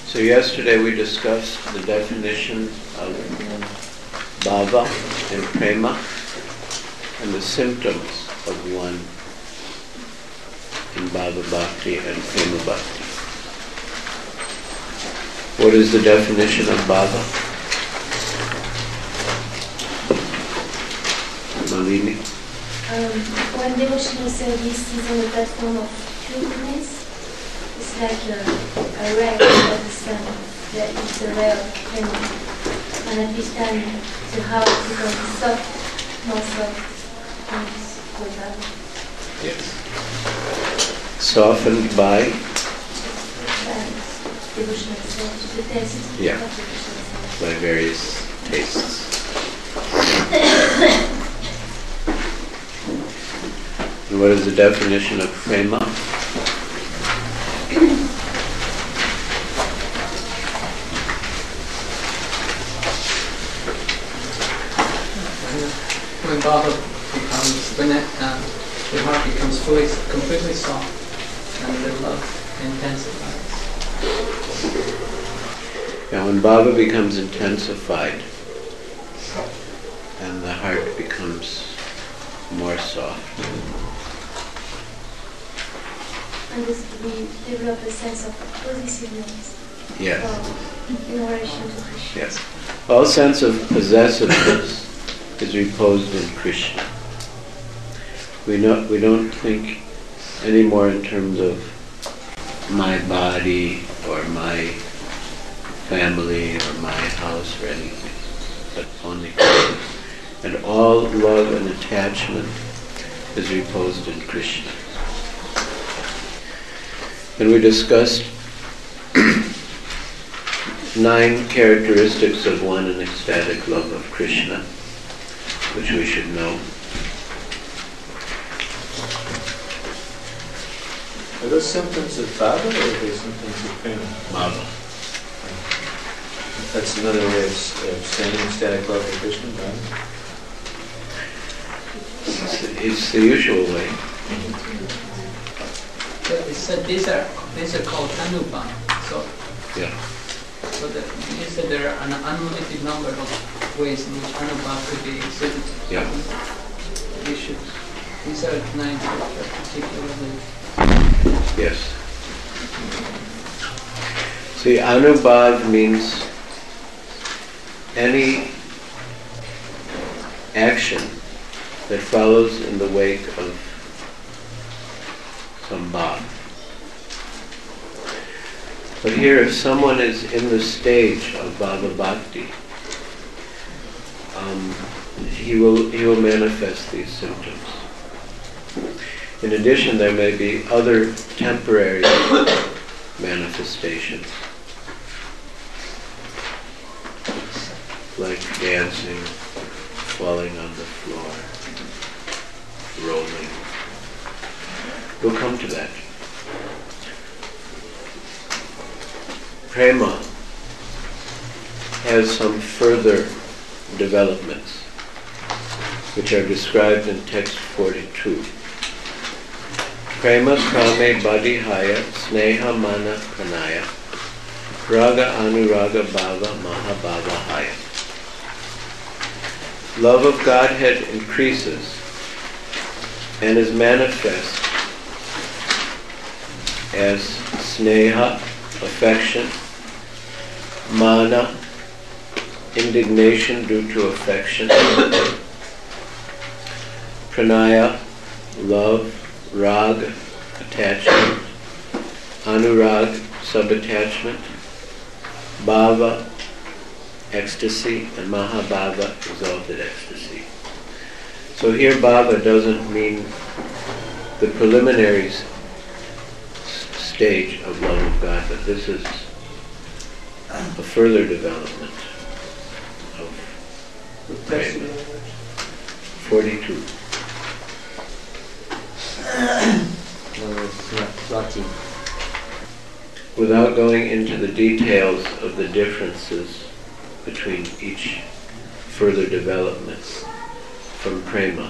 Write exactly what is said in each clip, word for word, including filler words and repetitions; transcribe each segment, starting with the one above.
So yesterday we discussed the definition of bhava and prema and the symptoms of one in bhava bhakti and prema bhakti. What is the definition of bhava? Malini? Um, when devotional service is on the platform of truthfulness, it's like a, a ray of the sun that is the ray of prema. And at this time, the heart becomes soft, more soft, and goes out. Yes. Softened by? Devotional service, the taste Yeah. of devotional service. By various tastes. And what is the definition of prema? When bhava becomes, when it, uh, the heart becomes fully, completely soft, and the love intensifies. Yeah, when bhava becomes intensified and the heart becomes more soft. And this, we develop a sense of possessiveness. Yes. uh, in relation to Krishna. Yes. All sense of possessiveness is reposed in Krishna. We not we don't think anymore in terms of my body or my family or my house or anything, but only Krishna. And all love and attachment is reposed in Krishna. And we discussed nine characteristics of one in ecstatic love of Krishna, which we should know. Are those symptoms of bhava or are they symptoms of prema? Bhava. That's another way of, of saying ecstatic love for Krishna, right? It's, it's the usual way. So it said these are these are called anubhav. So, Yeah. so that you said there are an unlimited number of ways in which anubhav could be exhibited. Yeah. We should. These are nine particularly. Yes. See, anubhav means any action that follows in the wake of some bhav. But here, if someone is in the stage of bhava bhakti, um, he will he will manifest these symptoms. In addition, there may be other temporary manifestations, like dancing, falling on the floor, rolling. We'll come to that. Prema has some further developments, which are described in text forty-two. Prema kame badihaya sneha mana pranaya raga anuraga bhava mahabhava haya. Love of Godhead increases and is manifest as sneha, affection, mana, indignation due to affection, pranaya, love, rag, attachment, anurag, sub-attachment, bhava, ecstasy, and mahabhava, exalted ecstasy. So here bhava doesn't mean the preliminary s- stage of love of God, but this is a further development of prema. forty-two. Without going into the details of the differences between each further development from prema,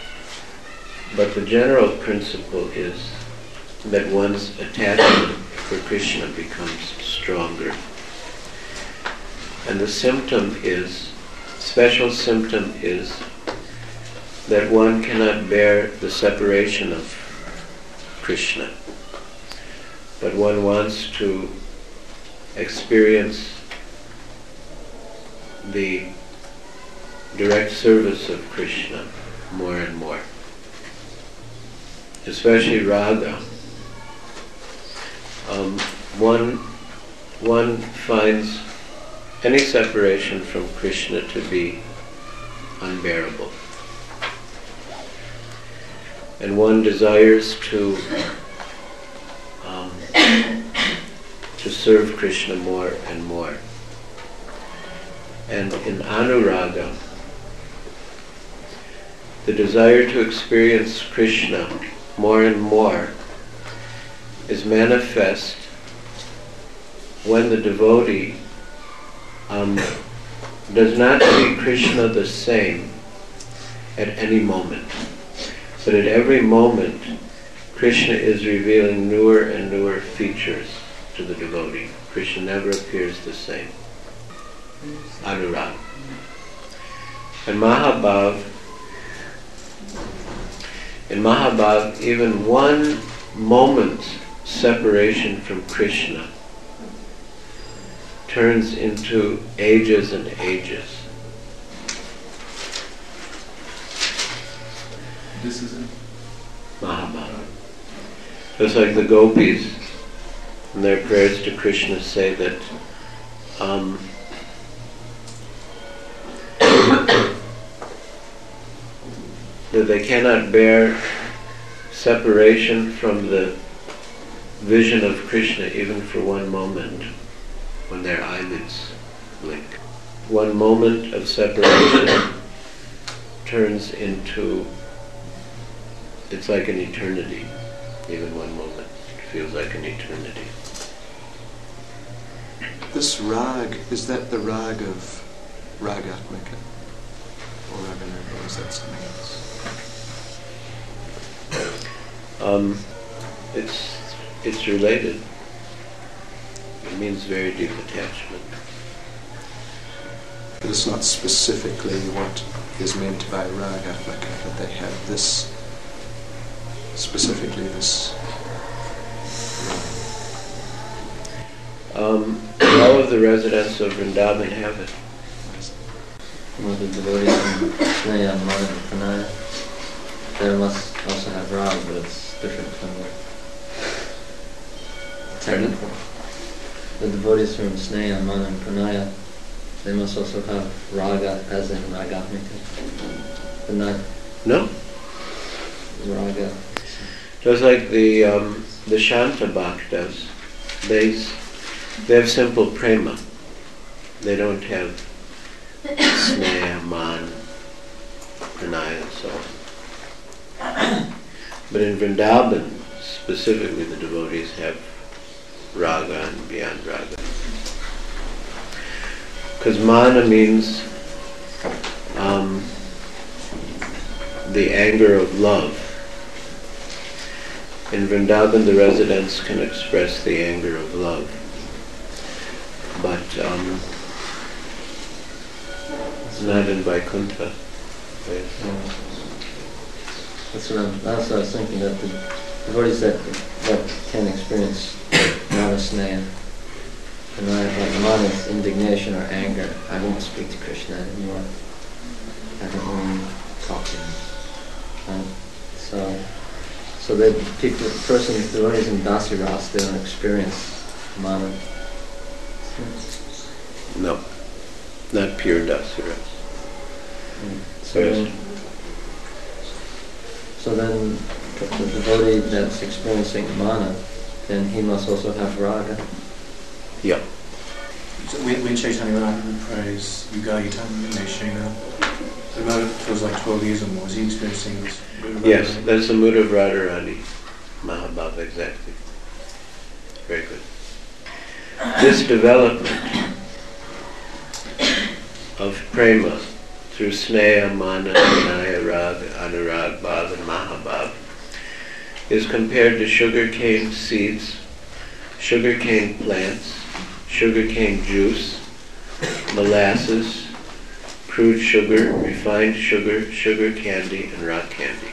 but the general principle is that one's attachment for Krishna becomes stronger. And the symptom is, special symptom is that one cannot bear the separation of Krishna, but one wants to experience the direct service of Krishna more and more, especially raga. Um, one, one finds any separation from Krishna to be unbearable. And one desires to um, to serve Krishna more and more. And in anuraga, the desire to experience Krishna more and more is manifest when the devotee um, does not see Krishna the same at any moment. But at every moment, Krishna is revealing newer and newer features to the devotee. Krishna never appears the same. Anurag. And Mahabhav, in Mahabhav, even one moment's separation from Krishna turns into ages and ages. This is it. Mahabhav. Just like the gopis in their prayers to Krishna say that um, that they cannot bear separation from the vision of Krishna even for one moment when their eyelids blink. One moment of separation turns into, it's like an eternity. Even one moment, it feels like an eternity. This rag, is that the rag of Ragatmika? Or Raganuga, or is that something else? Um, it's it's related. It means very deep attachment. But it's not specifically what is meant by Ragatmika, that they have this, specifically this rag. Um, all of the residents of Vrindavan have it. Well, the devotees in Sneha, Mana, and Pranaya, they must also have raga, but it's different from the technical. The devotees from Sneha, Mana, and Pranaya, they must also have raga, as in Ragatmika, but not No? raga. Just like the um, the Shanta Bhaktas, they s- they have simple prema. They don't have sneha, man, pranaya, and so on. But in Vrindavan, specifically, the devotees have raga and beyond raga. Because mana means um, the anger of love. In Vrindavan, the residents can express the anger of love. But um, not in Vaikuntha. Right? That's what, I'm, that's what I was thinking, that the devotees that, that can experience Mana Sneha, and I, like Mana's indignation or anger, I won't speak to Krishna anymore. I don't want to talk to him. Right? So, so that people, the person, the devotees in Dasiras, they don't experience Mana. No, not pure Dasiras. So then, so then the devotee that's experiencing Mana, then he must also have raga. Yeah. So when, when Chaitanya Mahaprabhu prays Yugayitam Neshena, the amount of, it was like twelve years or more, is he experiencing this? Yes, that's the mood of Radharani. Mahabhav, exactly. Very good. This development of prema through sneha, mana, vinaya, raga, anurag, bhav, and mahabhav is compared to sugar cane seeds sugarcane plants, sugarcane juice, molasses, crude sugar, refined sugar, sugar candy, and rock candy.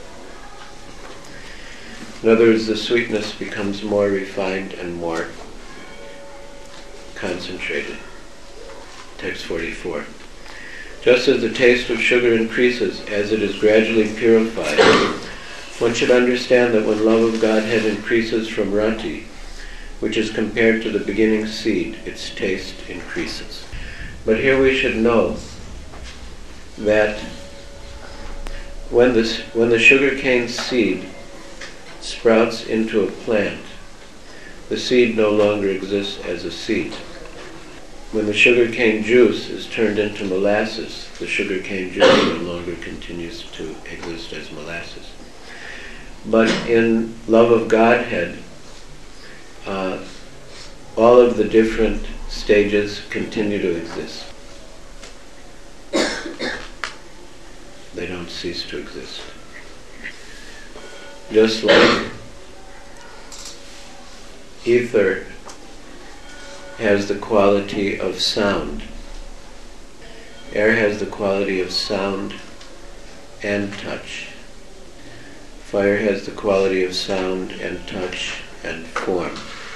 In other words, the sweetness becomes more refined and more concentrated. Text forty-four. Just as the taste of sugar increases as it is gradually purified, one should understand that when love of Godhead increases from rati, which is compared to the beginning seed, its taste increases. But here we should know that when, this, when the sugarcane seed sprouts into a plant, the seed no longer exists as a seed. When the sugarcane juice is turned into molasses, the sugarcane juice no longer continues to exist as molasses. But in love of Godhead, uh, all of the different stages continue to exist. They don't cease to exist. Just like ether has the quality of sound, air has the quality of sound and touch, fire has the quality of sound and touch and form.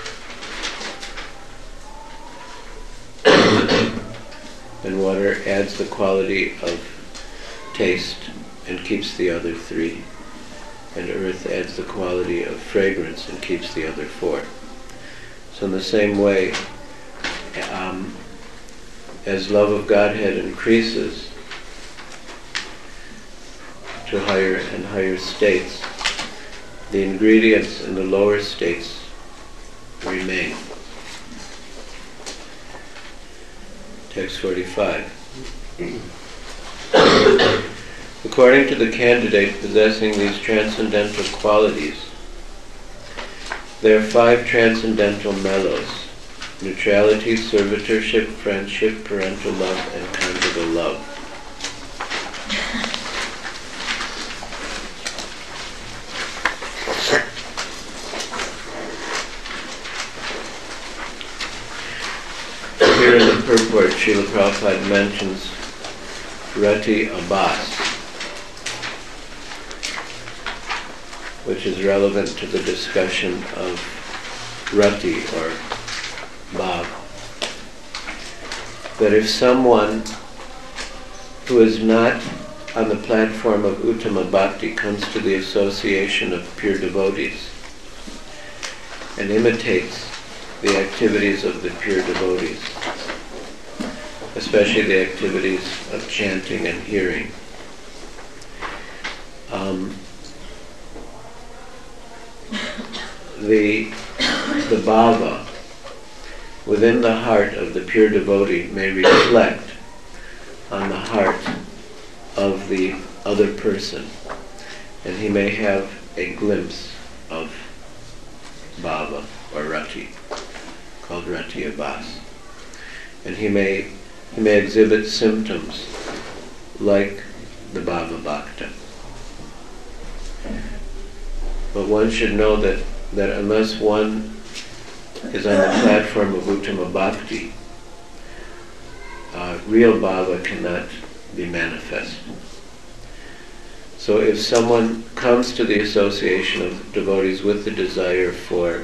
And water adds the quality of taste and keeps the other three. And earth adds the quality of fragrance and keeps the other four. So in the same way, um, as love of Godhead increases to higher and higher states, the ingredients in the lower states remain. Text forty-five. According to the candidate possessing these transcendental qualities, there are five transcendental mellows: neutrality, servitorship, friendship, parental love, and conjugal love. Here in the purport, Srila Prabhupada mentions Rati Abbas, which is relevant to the discussion of Rati or Bhav. That if someone who is not on the platform of Uttama Bhakti comes to the association of pure devotees and imitates the activities of the pure devotees, especially the activities of chanting and hearing, um, the the bhava within the heart of the pure devotee may reflect on the heart of the other person, and he may have a glimpse of bhava or rati, called Rati Abbas. And he may he may exhibit symptoms like the Bhava Bhakta. But one should know that, that unless one is on the platform of Uttama Bhakti, uh, real Bhava cannot be manifest. So if someone comes to the association of devotees with the desire for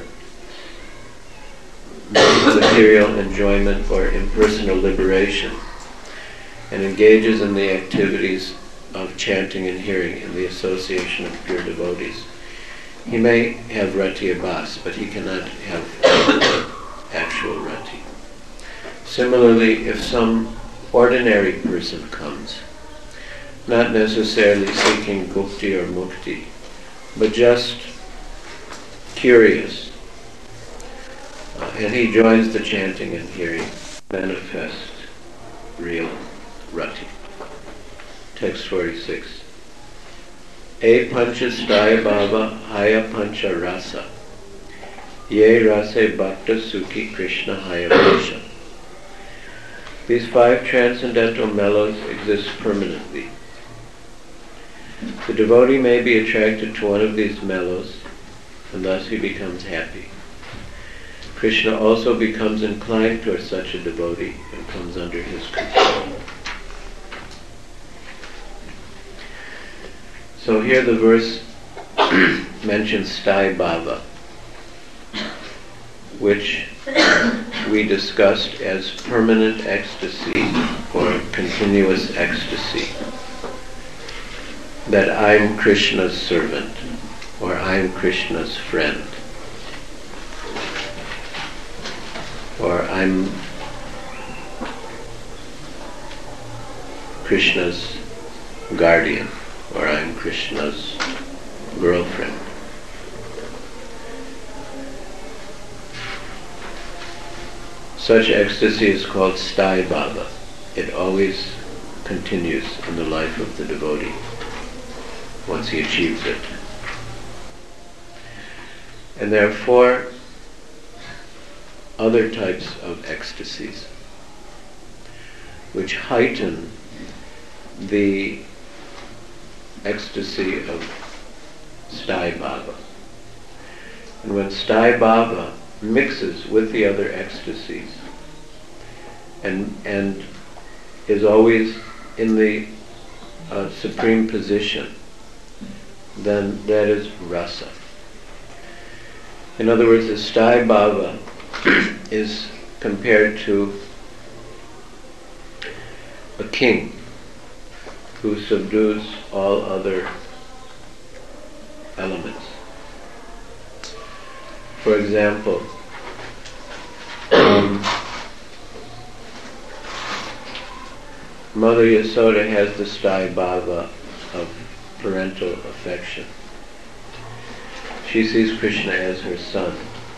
material enjoyment or impersonal liberation, and engages in the activities of chanting and hearing in the association of pure devotees, he may have Rati Abbas, but he cannot have actual Rati. Similarly, if some ordinary person comes, not necessarily seeking bhukti or mukti, but just curious, Uh, and he joins the chanting and hearing, manifest real rati. Text forty-six. E panchastaya bhava haya pancha rasa. Ye rase bhakta sukhi Krishna haya pasha. These five transcendental mellows exist permanently. The devotee may be attracted to one of these mellows, and thus he becomes happy. Krishna also becomes inclined towards such a devotee and comes under his control. So here the verse mentions Sthaya Bhava, which we discussed as permanent ecstasy or continuous ecstasy. That I'm Krishna's servant or I'm Krishna's friend or I'm Krishna's guardian or I'm Krishna's girlfriend. Such ecstasy is called Sthaya Bhava. It always continues in the life of the devotee once he achieves it. And there are four other types of ecstasies which heighten the ecstasy of Sthaya Bhava. And when Sthaya Bhava mixes with the other ecstasies and and is always in the uh, supreme position, then that is rasa. In other words, the Sthaya Bhava is compared to a king who subdues all other elements. For example, um, Mother Yasoda has the Sthaya Bhava of parental affection. She sees Krishna as her son.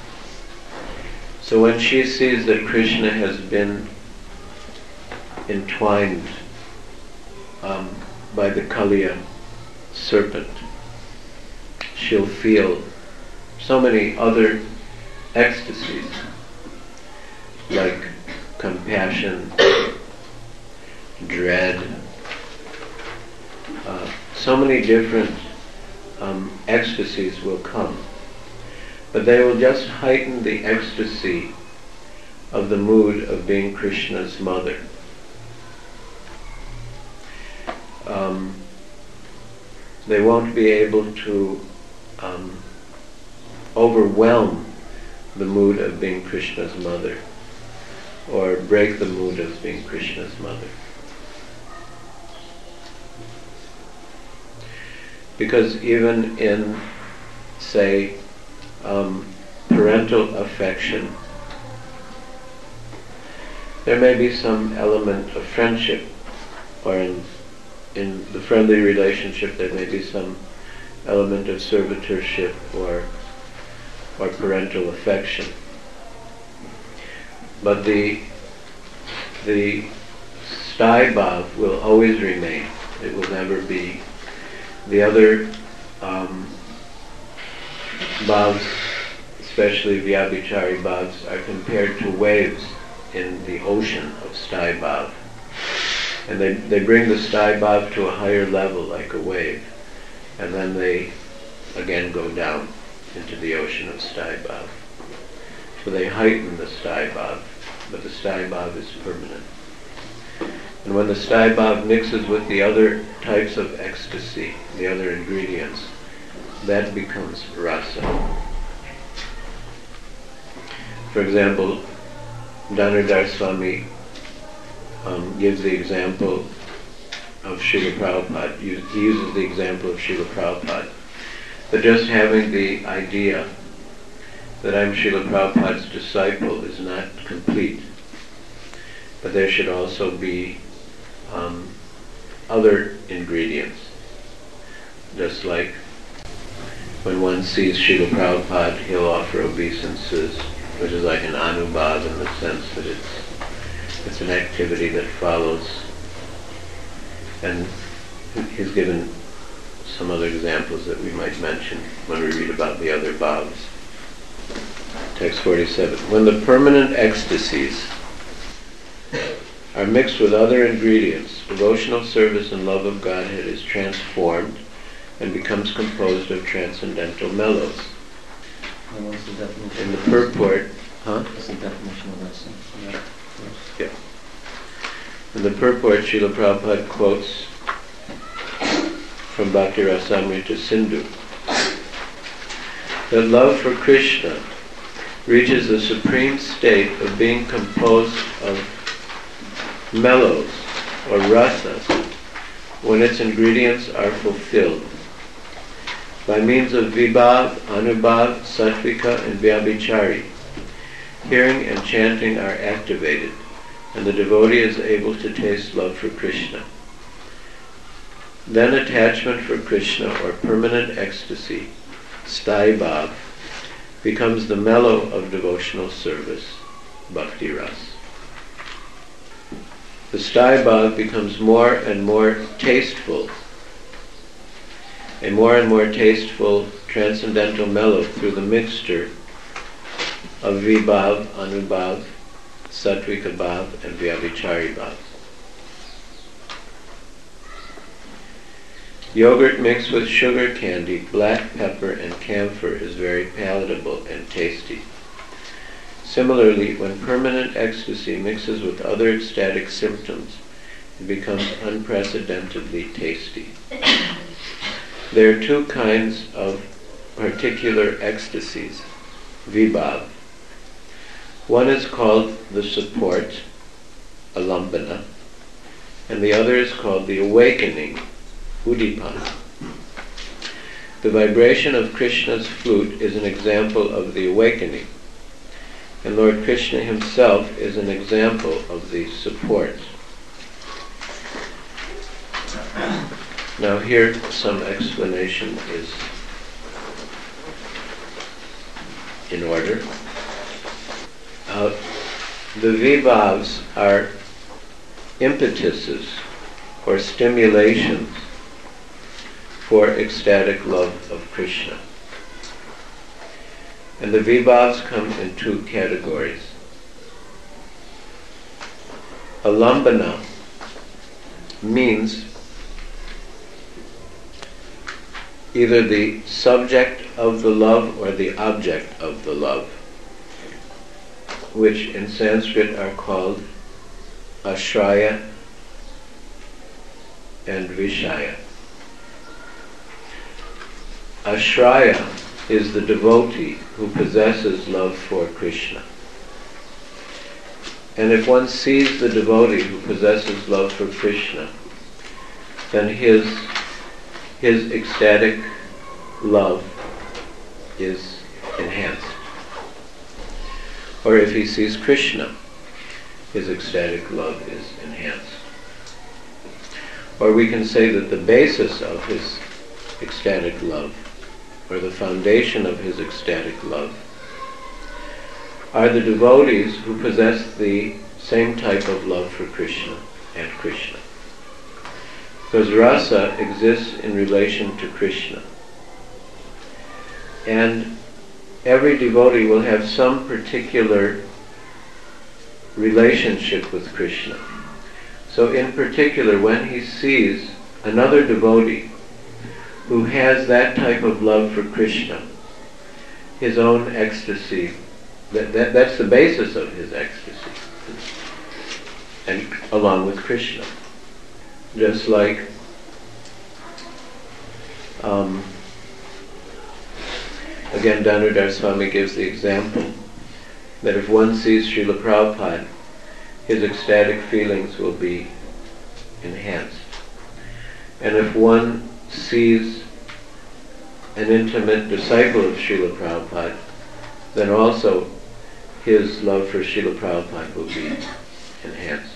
So when she sees that Krishna has been entwined um, by the Kaliya serpent, she'll feel so many other ecstasies like compassion, dread, uh, so many different um, ecstasies will come, but they will just heighten the ecstasy of the mood of being Krishna's mother. Um, they won't be able to um, overwhelm the mood of being Krishna's mother or break the mood of being Krishna's mother. Because even in, say, um, parental affection, there may be some element of friendship, or in, in the friendly relationship there may be some element of servitorship or or parental affection. But the the Sthaya Bhava will always remain. It will never be. The other um, bhavs, especially Vyabhichari bhavs, are compared to waves in the ocean of Sthaya Bhava. And they, they bring the Sthaya Bhava to a higher level like a wave. And then they again go down into the ocean of Sthaya Bhava. So they heighten the Sthaya Bhava, but the Sthaya Bhava is permanent. And when the Sthaya Bhava mixes with the other types of ecstasy, the other ingredients, that becomes rasa. For example, Dhanurdhar Swami um, gives the example of Srila Prabhupada. He uses the example of Srila Prabhupada. That just having the idea that I'm Srila Prabhupada's disciple is not complete. But there should also be um, other ingredients. Just like when one sees Srila Prabhupada, he'll offer obeisances, which is like an anubhav in the sense that it's, it's an activity that follows. And he's given some other examples that we might mention when we read about the other bhavs. Text forty-seven. When the permanent ecstasies are mixed with other ingredients, devotional service and love of Godhead is transformed and becomes composed of transcendental mellows. And what's the definition? In the purport, Huh? That's the definition of rasa. Yeah. In the purport, Srila Prabhupada quotes from Bhakti Rasamrita Sindhu that love for Krishna reaches the supreme state of being composed of mellows or rasas when its ingredients are fulfilled. By means of vibhav, anubhav, sattvika, and vyabhichari, hearing and chanting are activated, and the devotee is able to taste love for Krishna. Then attachment for Krishna, or permanent ecstasy, sthai bhav, becomes the mellow of devotional service, bhakti ras. The sthai bhav becomes more and more tasteful, a more and more tasteful transcendental mellow through the mixture of vibhav, anubhav, sattvika bhav, and vyabhichari bhav. Yogurt mixed with sugar candy, black pepper, and camphor is very palatable and tasty. Similarly, when permanent ecstasy mixes with other ecstatic symptoms, it becomes unprecedentedly tasty. There are two kinds of particular ecstasies, vibhav. One is called the support, alambana, and the other is called the awakening, udipana. The vibration of Krishna's flute is an example of the awakening, and Lord Krishna himself is an example of the support. Now here some explanation is in order. Uh, the vibhavs are impetuses or stimulations for ecstatic love of Krishna. And the vibhavs come in two categories. Alambana means either the subject of the love or the object of the love, which in Sanskrit are called ashraya and vishaya. Ashraya is the devotee who possesses love for Krishna. And if one sees the devotee who possesses love for Krishna, then his his ecstatic love is enhanced. Or if he sees Krishna, his ecstatic love is enhanced. Or we can say that the basis of his ecstatic love, or the foundation of his ecstatic love, are the devotees who possess the same type of love for Krishna and Krishna. Because rasa exists in relation to Krishna. And every devotee will have some particular relationship with Krishna. So in particular, when he sees another devotee who has that type of love for Krishna, his own ecstasy, that, that, that's the basis of his ecstasy, and along with Krishna. Just like um, again, Dhanurdhar Swami gives the example that if one sees Srila Prabhupada, his ecstatic feelings will be enhanced. And if one sees an intimate disciple of Srila Prabhupada, then also his love for Srila Prabhupada will be enhanced.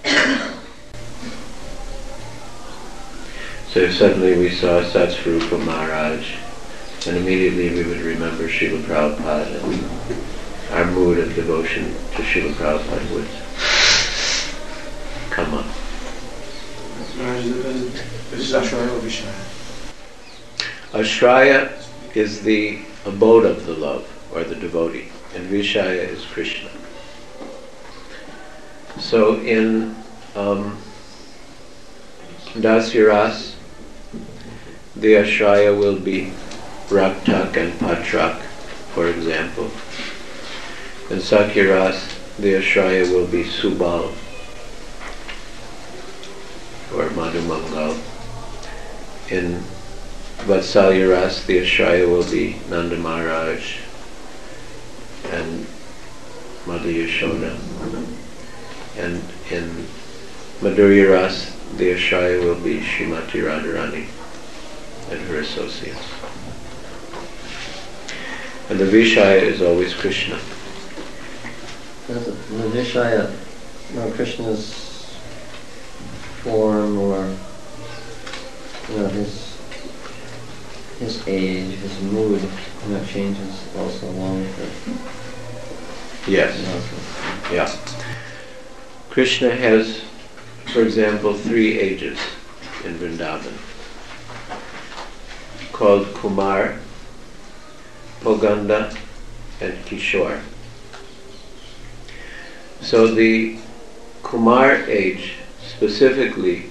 So if suddenly we saw Satsvarupa Maharaj, then immediately we would remember Srila Prabhupada, and our mood of devotion to Srila Prabhupada would come up. This is Ashraya or Vishaya? Ashraya is the abode of the love, or the devotee, and Vishaya is Krishna. So in um, Dasya Ras, the Ashraya will be Raktak and Patrak, for example. In Sakyaras, the Ashraya will be Subal or Madhumangal. In Vatsalya Ras, the Ashraya will be Nanda Maharaj and Mother Yashoda. And in Madhurya Ras, the Ashraya will be Srimati Radharani and her associates. And the Vishaya is always Krishna. The Vishaya, you know, Krishna's form, or you know, his his age, his mood, you know, changes also along with it. Yes. Yeah. Krishna has, for example, three ages in Vrindavan, called Kumar, Poganda, and Kishore. So the Kumar age specifically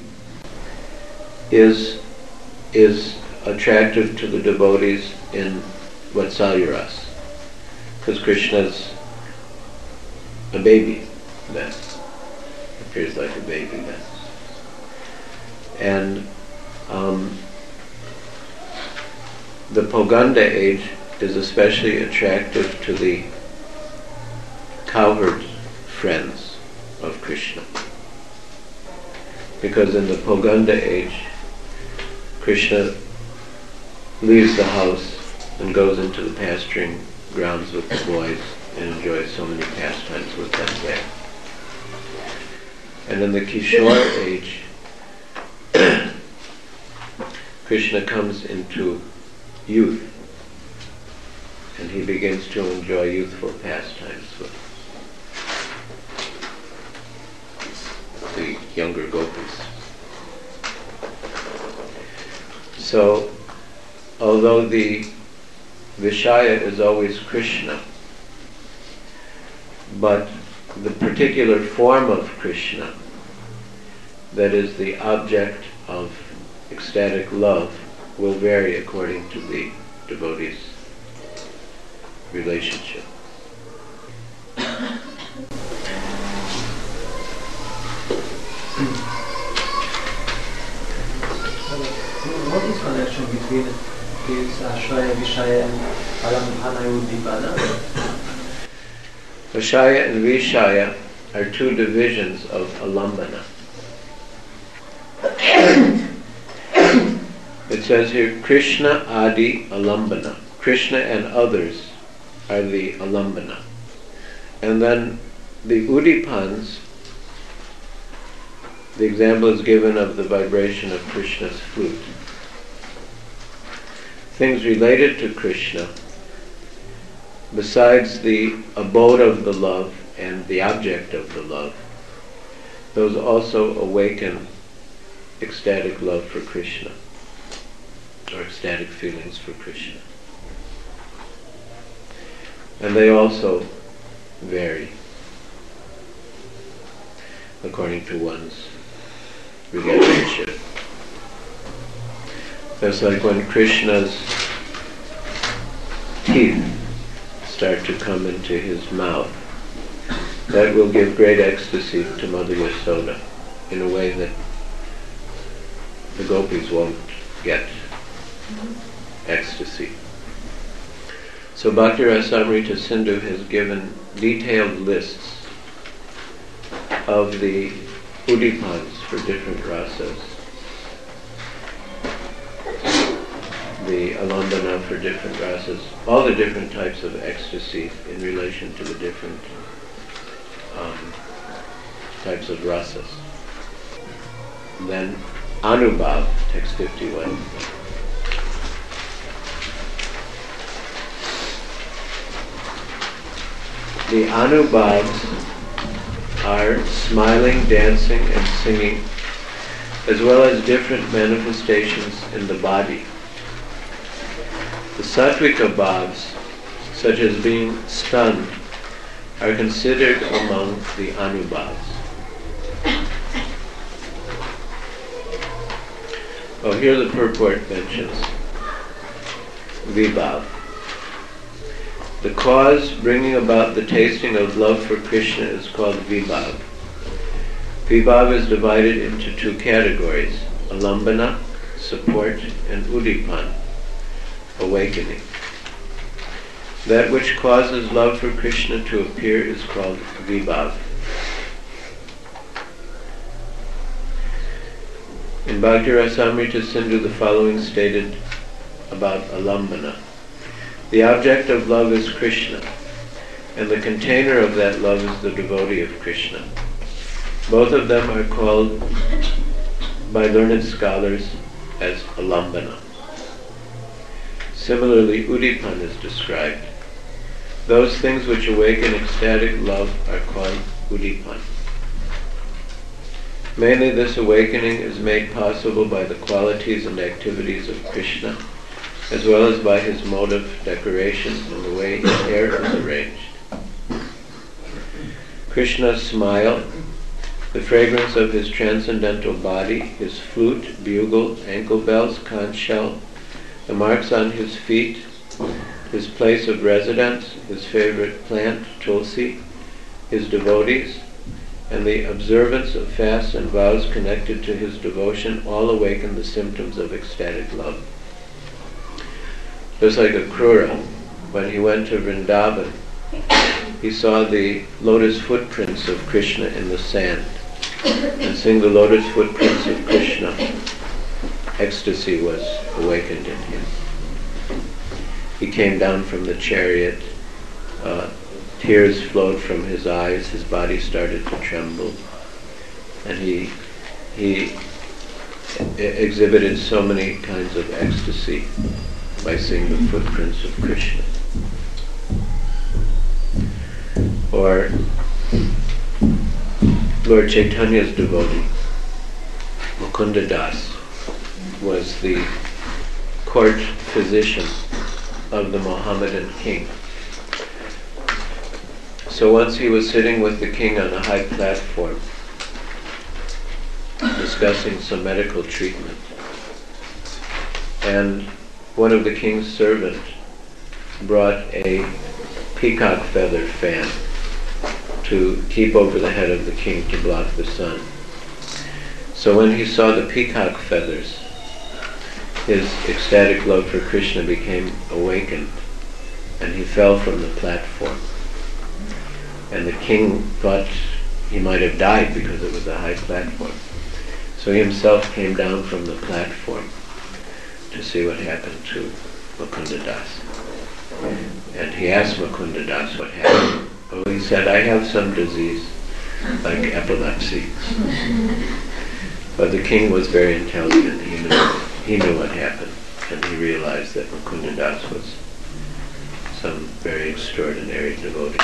is is attractive to the devotees in Vatsalya Ras, because Krishna's a baby then, appears like a baby then. And um, the Poganda age is especially attractive to the cowherd friends of Krishna, because in the Poganda age, Krishna leaves the house and goes into the pasturing grounds with the boys and enjoys so many pastimes with them there. And in the Kishore age, Krishna comes into youth, and he begins to enjoy youthful pastimes with the younger gopis. So, although the Vishaya is always Krishna, but the particular form of Krishna, that is the object of ecstatic love, will vary according to the devotee's relationship. What is connection between this Ashraya, Vishaya and Alambhana Uddipana? Vishaya and Vishaya are two divisions of Alambana. It says here, Krishna Adi Alambana. Krishna and others are the Alambana. And then the Udipans, the example is given of the vibration of Krishna's flute. Things related to Krishna, besides the abode of the love and the object of the love, those also awaken ecstatic love for Krishna, or ecstatic feelings for Krishna. And they also vary according to one's relationship. That's like when Krishna's teeth start to come into his mouth. That will give great ecstasy to Mother Yasoda in a way that the gopis won't get ecstasy. So Bhakti Rasamrita Sindhu has given detailed lists of the udipans for different rasas, the alambana for different rasas, all the different types of ecstasy in relation to the different um, types of rasas. And then Anubhav, text fifty-one. The Anubhavs are smiling, dancing, and singing, as well as different manifestations in the body. The Sattvika Bhavs, such as being stunned, are considered among the Anubhavs. Oh, here the purport mentions Vibhav. The cause bringing about the tasting of love for Krishna is called vibhav. Vibhav is divided into two categories, alambana, support, and udipan, awakening. That which causes love for Krishna to appear is called vibhav. In Bhakti Rasamrita Sindhu, the following stated about alambana. The object of love is Krishna, and the container of that love is the devotee of Krishna. Both of them are called by learned scholars as alambana. Similarly, udipan is described. Those things which awaken ecstatic love are called udipan. Mainly this awakening is made possible by the qualities and activities of Krishna, as well as by his motive, decoration, and the way his hair is arranged. Krishna's smile, the fragrance of his transcendental body, his flute, bugle, ankle bells, conch shell, the marks on his feet, his place of residence, his favorite plant, tulsi, his devotees, and the observance of fasts and vows connected to his devotion all awaken the symptoms of ecstatic love. Just like Akrura, when he went to Vrindavan, he saw the lotus footprints of Krishna in the sand. And seeing the lotus footprints of Krishna, ecstasy was awakened in him. He came down from the chariot, uh, tears flowed from his eyes, his body started to tremble, and he he exhibited so many kinds of ecstasy by seeing the footprints of Krishna. Or Lord Chaitanya's devotee, Mukunda Das, was the court physician of the Mohammedan king. So once he was sitting with the king on a high platform, discussing some medical treatment, and one of the king's servants brought a peacock feather fan to keep over the head of the king to block the sun. So when he saw the peacock feathers, his ecstatic love for Krishna became awakened, and he fell from the platform. And the king thought he might have died because it was a high platform. So he himself came down from the platform to see what happened to Mukunda Das. And he asked Mukunda Das what happened. Oh, he said, I have some disease, like epilepsy. But the king was very intelligent. He knew, he knew what happened. And he realized that Mukunda Das was some very extraordinary devotee.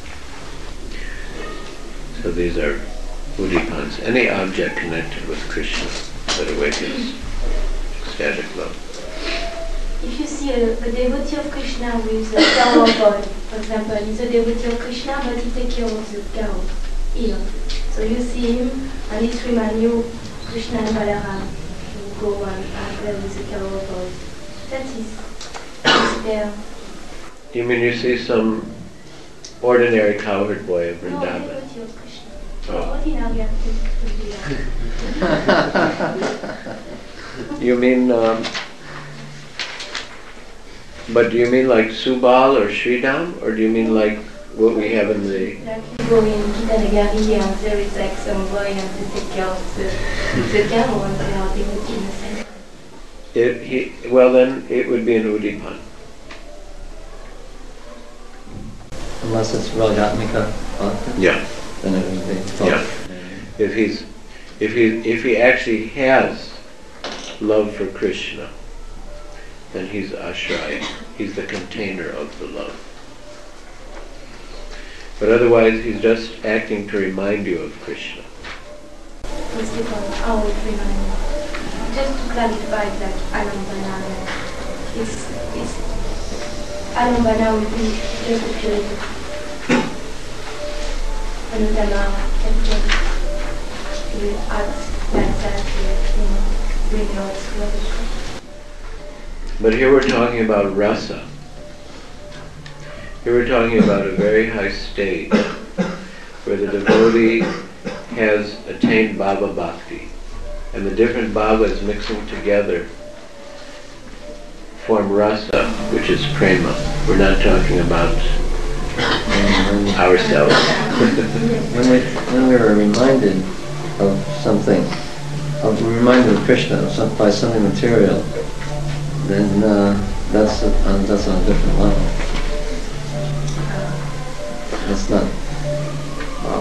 So these are udipans, any object connected with Krishna that awakens ecstatic love. If you see a, a devotee of Krishna with a cow boy, for example, he's a devotee of Krishna, but he takes care of the cow here. So you see him, and it reminds you Krishna and Balaram who go and, and play with the cow boy. That is there. You mean you see some ordinary cowherd boy of No, Vrindavan? devotee of Krishna. Oh. Ordinary activity. You mean, um, but do you mean like Subal or Sridham, or do you mean like what we have in the... Like you go in Gitanagari and there is like some boy and they take care of the, the cow and they are devotee in the same. It, he, well then, it would be an Udipan. Unless it's Ragatmika bhakti, Yeah. then it would be. Yeah. If he's, if he, if he actually has love for Krishna, then he's Ashraya. He's the container of the love. But otherwise, he's just acting to remind you of Krishna. First of all, how it reminds me. Just to clarify that Alambana, it's, it's, Alambana will be just a period. Anutama, everything will act like that, you know, bring your close. But here we're talking about rasa. Here we're talking about a very high stage where the devotee has attained Bhava Bhakti, and the different bhavas mixing together form rasa, which is prema. We're not talking about ourselves. when, we, when we are reminded of something, of reminded of Krishna of some, by something material, then uh, that's a, uh, that's on a different level. That's not. Wow.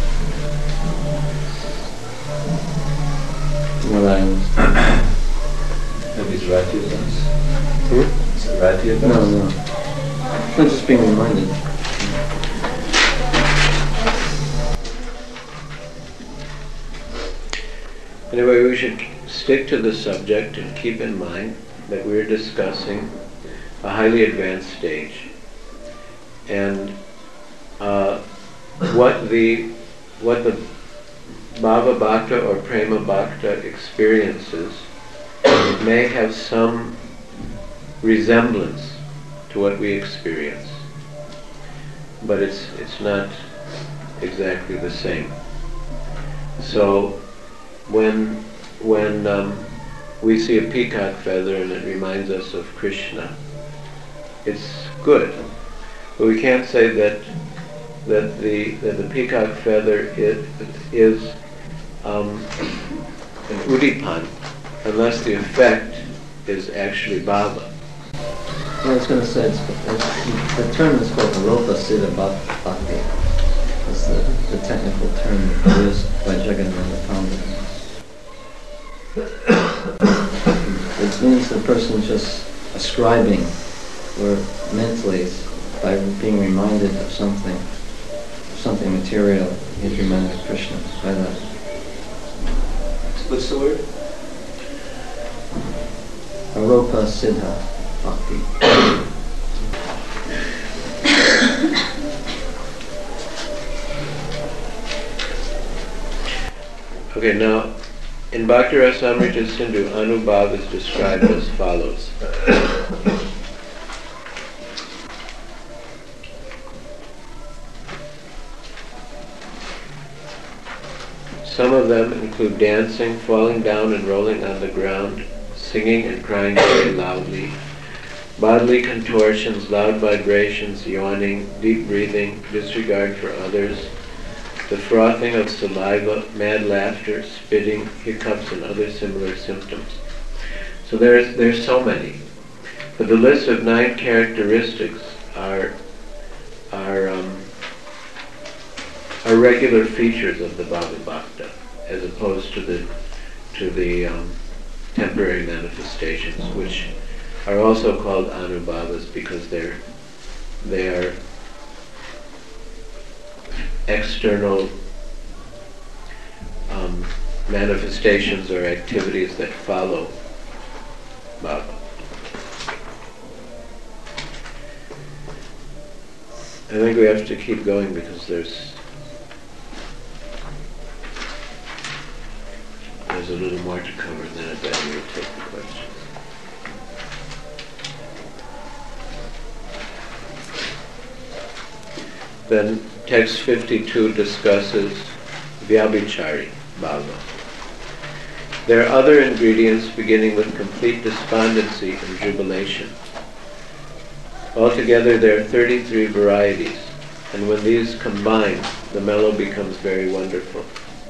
What I understand. Maybe it's Rati events. Hmm? Is it Rati events? No, no. I'm just being reminded. Anyway, we should stick to the subject and keep in mind that we're discussing a highly advanced stage. And uh, what the what the Bhava Bhakta or Prema Bhakta experiences may have some resemblance to what we experience, but it's it's not exactly the same. So when when um, we see a peacock feather and it reminds us of Krishna, it's good, but we can't say that that the that the peacock feather is, is um, an udipan unless the effect is actually bhava. I was going to say, it's, it's, the term is called Aropa Siddha Bhakti. It's the, the technical term used by Jagannatha Pandit. It means the person just ascribing, or mentally, by being reminded of something, something material, he's reminded of Krishna by that. What's the word? Aropa Siddha Bhakti. Okay, now in Bhakti Rasamrita Sindhu, Anubhav is described as follows. Some of them include dancing, falling down and rolling on the ground, singing and crying very loudly, bodily contortions, loud vibrations, yawning, deep breathing, disregard for others, the frothing of saliva, mad laughter, spitting, hiccups, and other similar symptoms. So there's there's so many. But the list of nine characteristics are are um, are regular features of the Bhava Bhakta, as opposed to the to the um, temporary manifestations, which are also called anubhavas because they're they are external um, manifestations or activities that follow bhava. I think we have to keep going because there's there's a little more to cover, and then I bet we will take the questions. Then text fifty-two discusses Vyabhichari Bhava. There are other ingredients beginning with complete despondency and jubilation. Altogether there are thirty-three varieties, and when these combine, the mellow becomes very wonderful.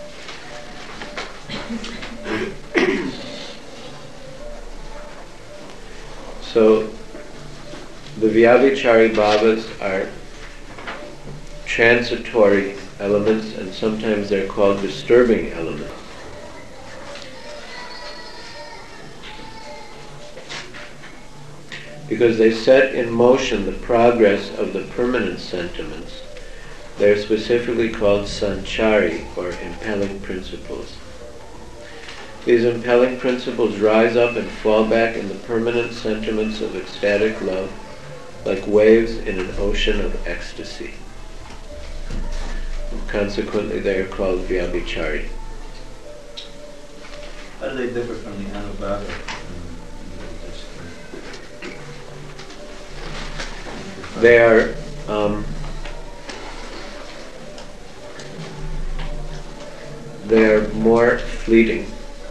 So the Vyabhichari Bhavas are transitory elements, and sometimes they're called disturbing elements. Because they set in motion the progress of the permanent sentiments, they're specifically called sanchari, or impelling principles. These impelling principles rise up and fall back in the permanent sentiments of ecstatic love, like waves in an ocean of ecstasy. Consequently, they are called Vyabhichari. How do they differ from the Anubhava? They are um, they are more fleeting.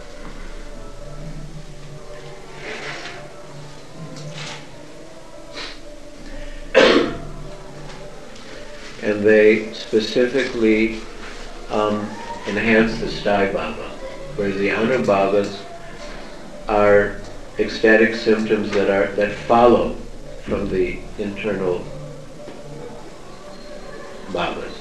And they specifically um, enhance the sthai bhava, whereas the anubhavas are ecstatic symptoms that are that follow from the internal bhavas.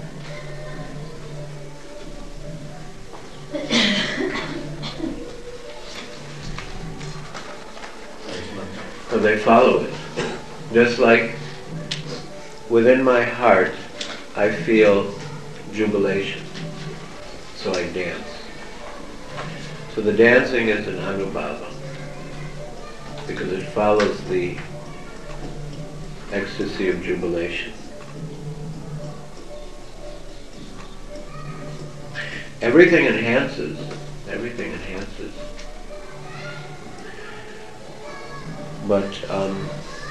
So they follow it. Just like within my heart, I feel jubilation, so I dance. So the dancing is an anubhava, because it follows the ecstasy of jubilation. Everything enhances, everything enhances. But um,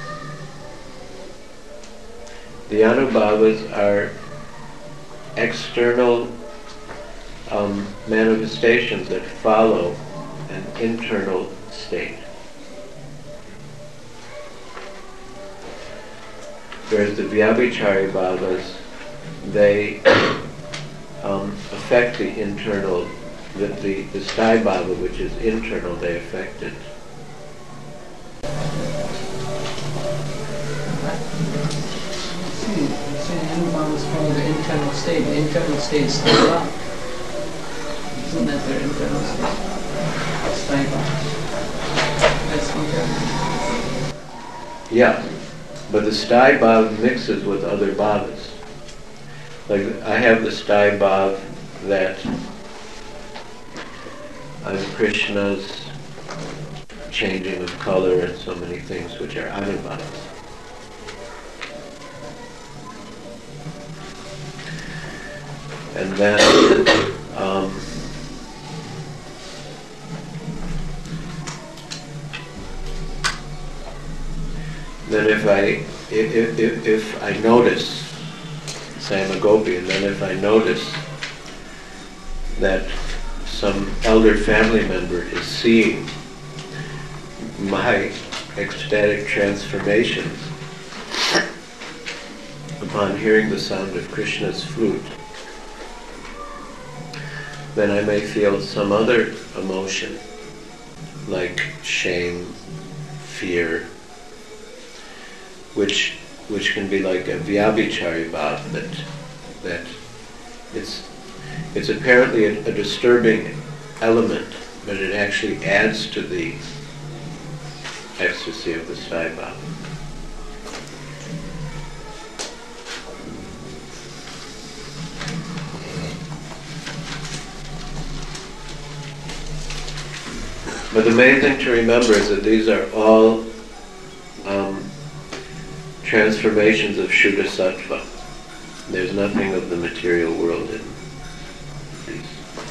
the anubhavas are external um, manifestations that follow an internal state. Whereas the vyabhichari bhavas, they um, affect the internal, the, the, the sthai bhava, which is internal, they affect it. See, you're saying anubhavas follow the internal state. The internal state is sthai bhava. Isn't that their internal state? Sthai bhava. That's internal. Yeah, but the sthai bhava mixes with other bhavas. Like I have the sthai bhava that I'm Krishna's changing of color and so many things which are anubhavas. And then um, then if I if, if, if I notice, say I'm a gopi, and then if I notice that some elder family member is seeing my ecstatic transformations upon hearing the sound of Krishna's flute, then I may feel some other emotion, like shame, fear, which which can be like a vyabhichari bhava, that that it's it's apparently a, a disturbing element, but it actually adds to the ecstasy of the sthai bhava. But the main thing to remember is that these are all um, transformations of Shuddha Sattva. There's nothing of the material world in these.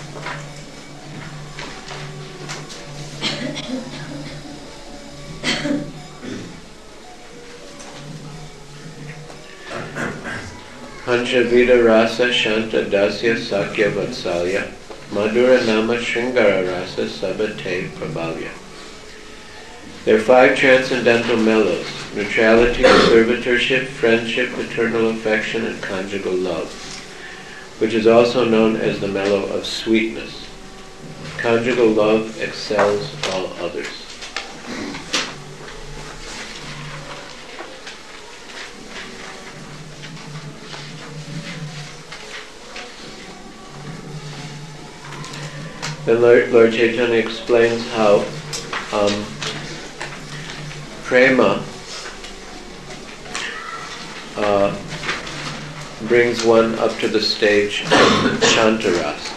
Panchavida rasa shanta dasya sakya vatsalya madhura nama shringara rasa sabate prabhavya. There are five transcendental mellows: neutrality, servitorship, friendship, eternal affection, and conjugal love, which is also known as the mellow of sweetness. Conjugal love excels all others. Then Lord, Lord Chaitanya explains how um, prema uh, brings one up to the stage of Shantarasa.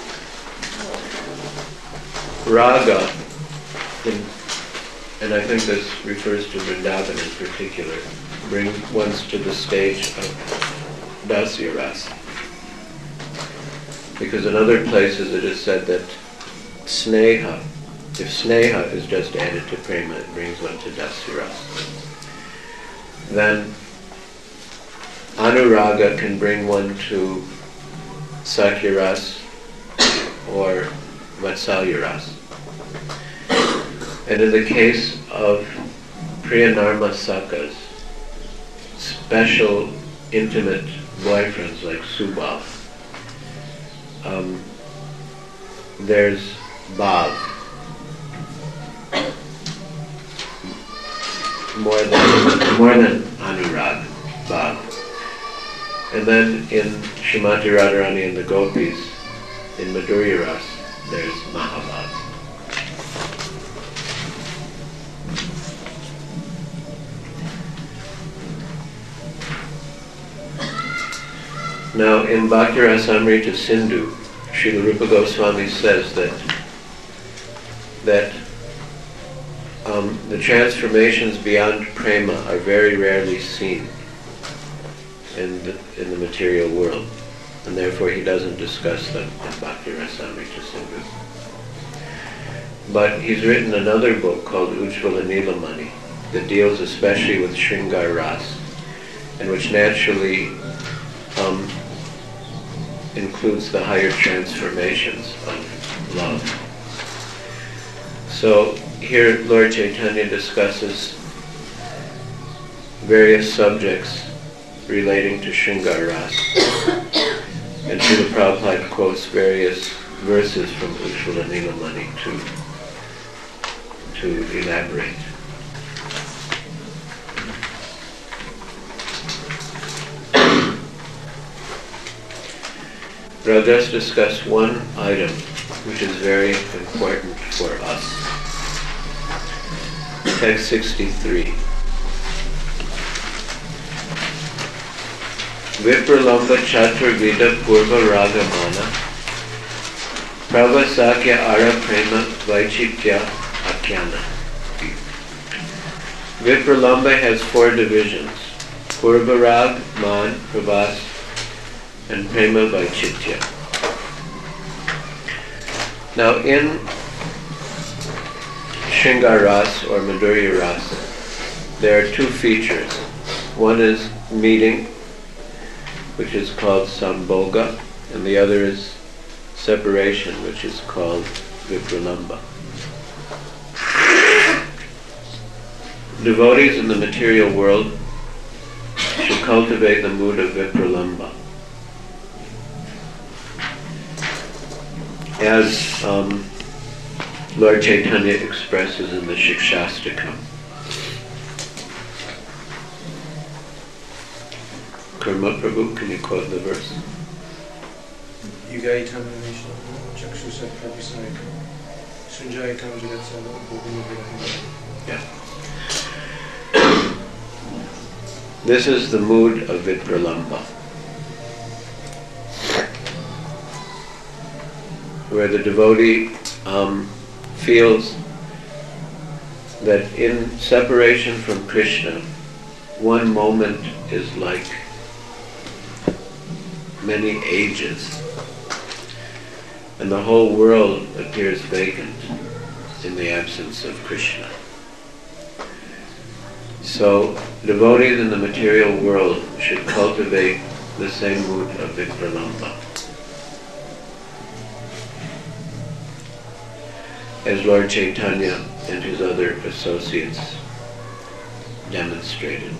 Raga, in, and I think this refers to Vrindavan in particular, brings one to the stage of Dasya Rasa. Because in other places it is said that Sneha, if Sneha is just added to Prema, it brings one to Dasya Rasa. Then Anuraga can bring one to Sakyaras or Vatsalyaras. And in the case of Priyanarma Sakas, special intimate boyfriends like Subal, um, there's Bhav. More than, more than Anurag, Bhav. And then in Shrimati Radharani and the Gopis, in Madhurya Ras, there's Mahabhav. Now in Bhakti Rasamrita Sindhu, Srila Rupa Goswami says that that um, the transformations beyond prema are very rarely seen in the, in the material world, and therefore he doesn't discuss them in Bhakti Rasamrita Sindhu. But he's written another book called Ujjvala Nilamani that deals especially with Shringar Ras, and which naturally um, includes the higher transformations of love. So here Lord Chaitanya discusses various subjects relating to Shringar Ras, and Srila Prabhupada quotes various verses from Ujjvala Nilamani to, to elaborate. But I'll just discuss one item which is very important for us. Text sixty-three. Vipralamba Chatur Vida Purva Ragamana Pravasakya Ara Prema Vaichitya Akyana. Vipralamba has four divisions: Purva Rag, Man, Pravas, and Prema Vaichitya. Now in Shringar Ras or Madhurya Rasa, there are two features. One is meeting, which is called Sambhoga, and the other is separation, which is called Vipralamba. Devotees in the material world should cultivate the mood of Vipralamba. As um, Lord Chaitanya expresses in the Shikshastakam. Karma Prabhu, can you quote the verse? Yugai tam nishna chakshusa prapisayaka sunjaya tam jagatsava bhuvina. Yeah. This is the mood of Vipralamba, where the devotee um, feels that in separation from Krishna, one moment is like many ages, and the whole world appears vacant in the absence of Krishna. So devotees in the material world should cultivate the same mood of Vipralamba, as Lord Chaitanya and his other associates demonstrated.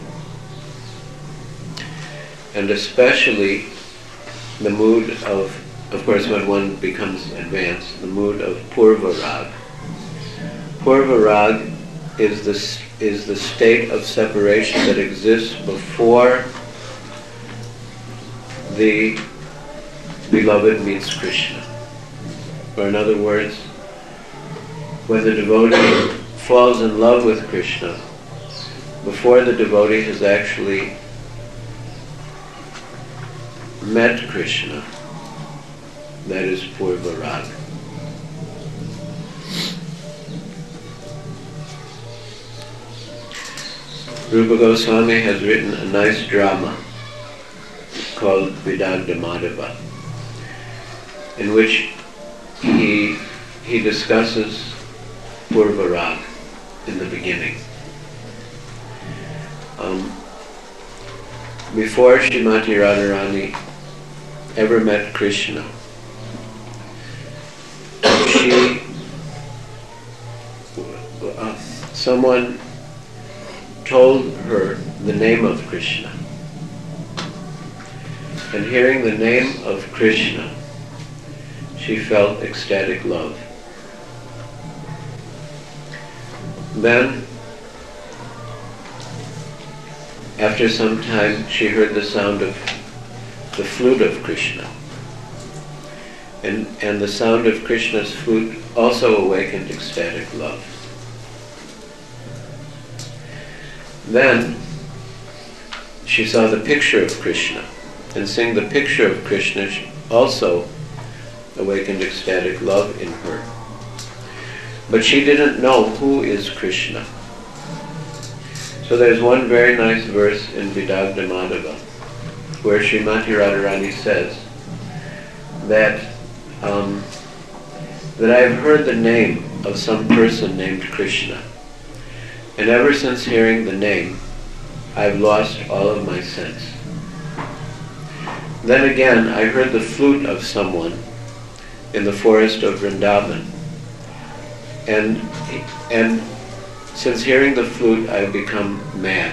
And especially the mood of, of course when one becomes advanced, the mood of Purva Rag. Purva Rag is the, is the state of separation that exists before the beloved meets Krishna. Or in other words, when the devotee falls in love with Krishna, before the devotee has actually met Krishna, that is Purva Rag. Rupa Goswami has written a nice drama called Vidagdha Madhava, in which he, he discusses Purva Rag in the beginning. Um, before Srimati Radharani ever met Krishna, she, uh, someone told her the name of Krishna. And hearing the name of Krishna, she felt ecstatic love. Then, after some time, she heard the sound of the flute of Krishna. And, and the sound of Krishna's flute also awakened ecstatic love. Then, she saw the picture of Krishna. And seeing the picture of Krishna also awakened ecstatic love in her. But she didn't know who is Krishna. So there's one very nice verse in Vidagdha Madhava where Srimati Radharani says that um, that I've heard the name of some person named Krishna, and ever since hearing the name, I've lost all of my sense. Then again, I heard the flute of someone in the forest of Vrindavan, and and since hearing the flute, I've become mad.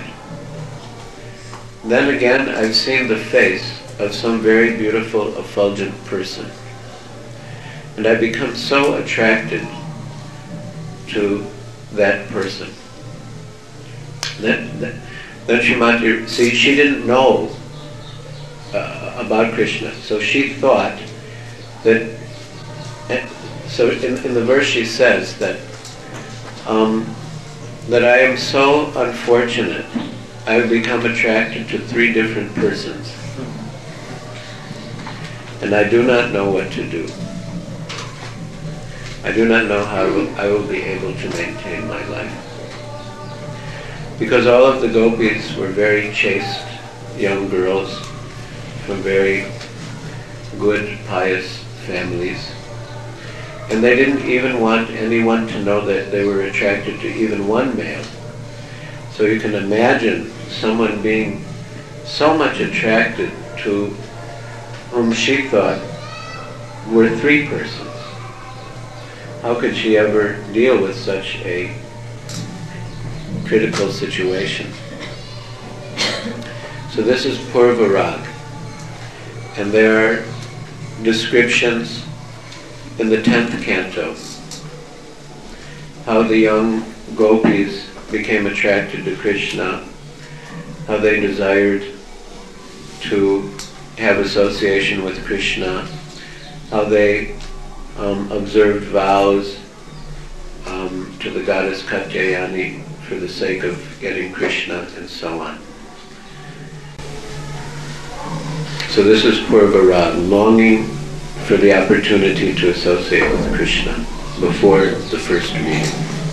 Then again, I've seen the face of some very beautiful, effulgent person, and I've become so attracted to that person. Then, then, then Srimati, see, she didn't know uh, about Krishna, so she thought that. So in, in the verse she says that um, that I am so unfortunate, I have become attracted to three different persons, and I do not know what to do. I do not know how I will be able to maintain my life. Because all of the gopis were very chaste young girls from very good, pious families. And they didn't even want anyone to know that they were attracted to even one male. So you can imagine someone being so much attracted to whom she thought were three persons. How could she ever deal with such a critical situation? So this is Purva Rag. And there are descriptions in the tenth canto, how the young gopis became attracted to Krishna, how they desired to have association with Krishna, how they um, observed vows um, to the goddess Katyayani for the sake of getting Krishna, and so on. So this is Purva Rag, longing for the opportunity to associate with Krishna before the first meeting.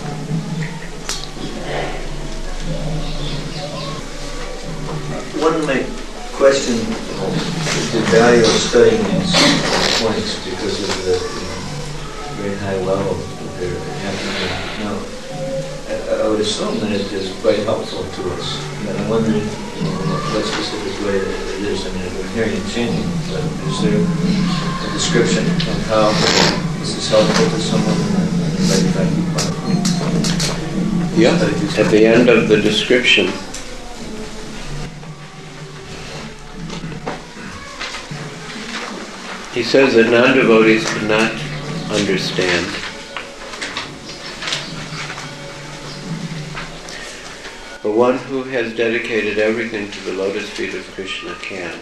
One might question the value of studying these points because of the you know, very high level that they're happening now. I, I would assume that it is quite helpful to us. And I'm wondering you know, what specific way it is. I mean, we're hearing it changing, but is there a description of how this is helpful to someone in the right Yeah, at the end of the description, he says that non-devotees cannot understand. But one who has dedicated everything to the lotus feet of Krishna can.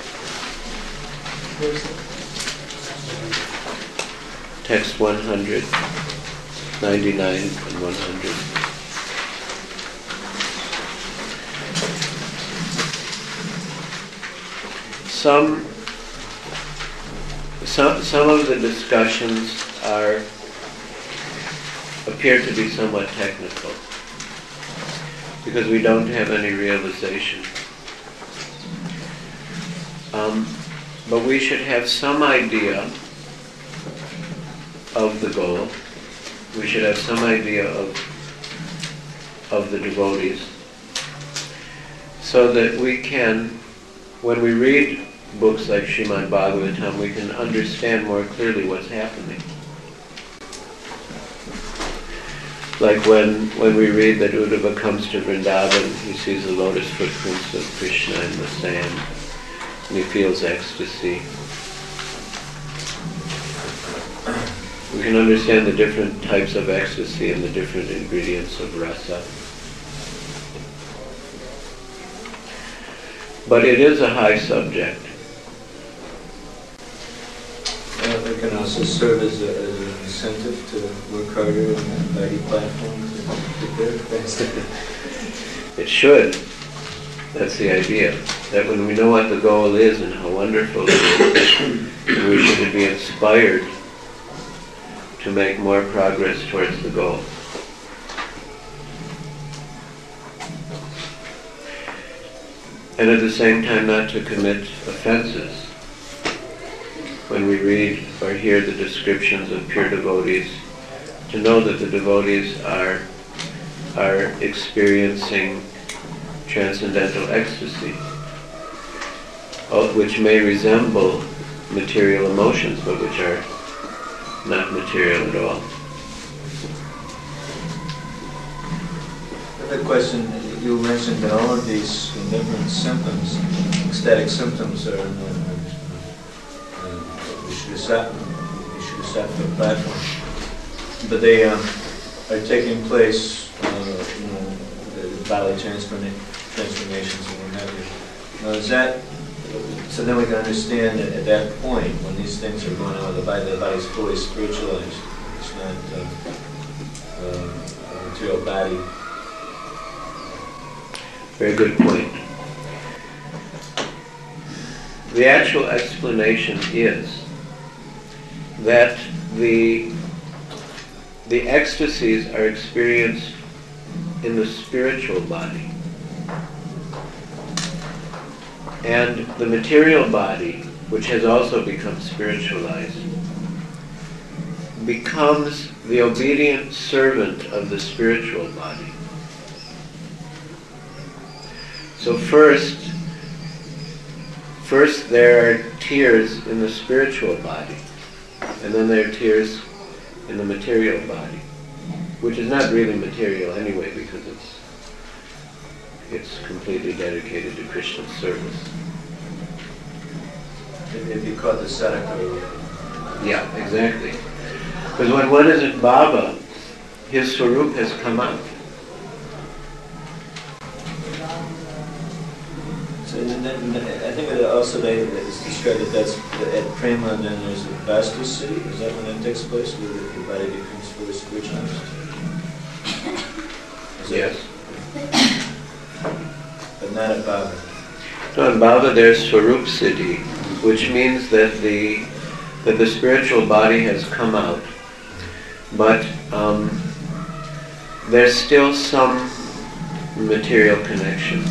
Text one hundred, ninety-nine and one hundred. Some, some, some of the discussions are, appear to be somewhat technical, because we don't have any realization. Um, but we should have some idea of the goal. We should have some idea of, of the devotees, so that we can when we read books like Srimad Bhagavatam, we can understand more clearly what's happening. Like when, when we read that Uddhava comes to Vrindavan, he sees the lotus footprints of Krishna in the sand, and he feels ecstasy. We can understand the different types of ecstasy and the different ingredients of rasa. But it is a high subject. Uh, it can also serve as, a, as an incentive to work harder in the body platform to prepare faster. It should. That's the idea. That when we know what the goal is and how wonderful it is, we should be inspired to make more progress towards the goal. And at the same time not to commit offenses. When we read or hear the descriptions of pure devotees, to know that the devotees are, are experiencing transcendental ecstasy, which may resemble material emotions, but which are not material at all. The question, you mentioned that all of these different symptoms, ecstatic symptoms, are in the Vishuddhasattva platform, but they um, are taking place, uh, you know, the bodily transforma- transformations and what have you. Now, is that, so then we can understand that at that point, when these things are going on, the body, the body is fully spiritualized. It's not uh, uh, a material body. Very good point. The actual explanation is that the, the ecstasies are experienced in the spiritual body. And the material body, which has also become spiritualized, becomes the obedient servant of the spiritual body. So first, first there are tears in the spiritual body, and then there are tears in the material body, which is not really material anyway because it's it's completely dedicated to Krishna's service. If you caught the sadhaka. Yeah, exactly. Because when one is at Baba, his swarup has come out. So and then, I think that also they, it's described that that's at Prema, and then there's the Vastu city. Is that when that takes place, where the, the body becomes fully spiritualized? Yes. But not at Baba. No, in Baba there's Swarup Siddhi, which means that the that the spiritual body has come out, but um, there's still some material connection.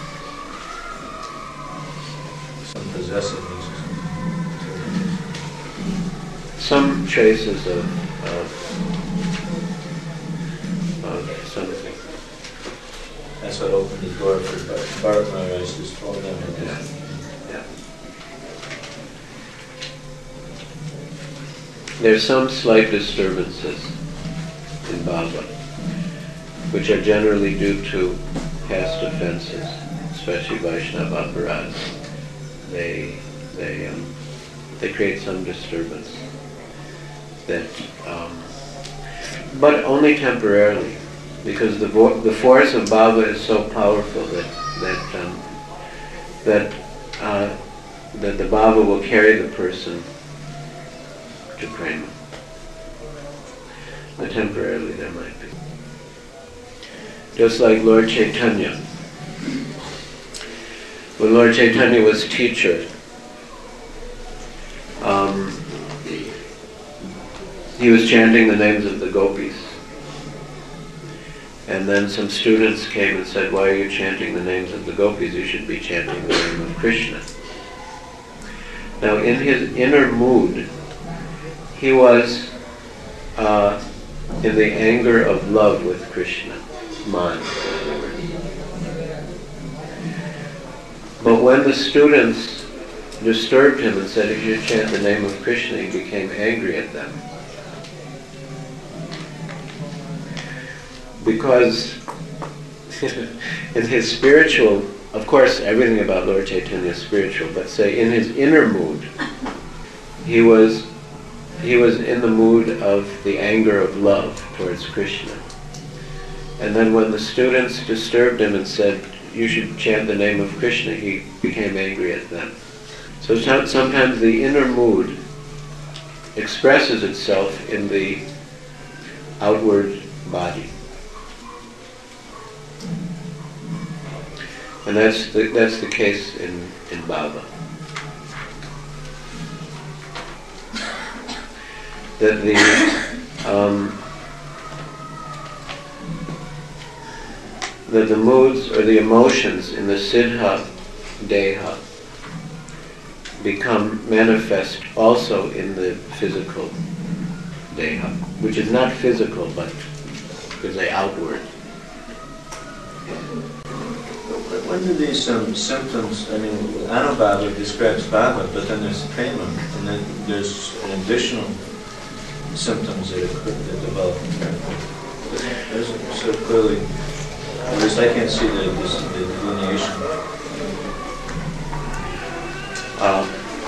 Some possessiveness. Some traces of, of, of something. That's what opened the door for Bharat Maharaj to fall down. Yeah. Yeah. There's some slight disturbances in Baba, which are generally due to past offenses, especially Vaishnava aparadhas. They they um, they create some disturbance. That, um, but only temporarily, because the vo- the force of Baba is so powerful that that um, that uh, that the Baba will carry the person to prema. But temporarily there might be. Just like Lord Chaitanya. When Lord Chaitanya was teacher, um, he was chanting the names of the gopis. And then some students came and said, why are you chanting the names of the gopis? You should be chanting the name of Krishna. Now in his inner mood, he was uh, in the anger of love with Krishna, man. But when the students disturbed him and said he should chant the name of Krishna, he became angry at them. Because in his spiritual, of course everything about Lord Chaitanya is spiritual, but say in his inner mood, he was he was in the mood of the anger of love towards Krishna. And then when the students disturbed him and said, you should chant the name of Krishna, he became angry at them. So some- sometimes the inner mood expresses itself in the outward body. And that's the, that's the case in, in Baba. That the um, that the moods or the emotions in the Siddha Deha become manifest also in the physical Deha, which is not physical but is a outward. When do these um, symptoms, I mean, Anubhava describes Baba, but then there's Prema, and then there's an additional symptoms that, occur, that develop in character. There's so clearly, at least I can't see the, this, the delineation. Uh,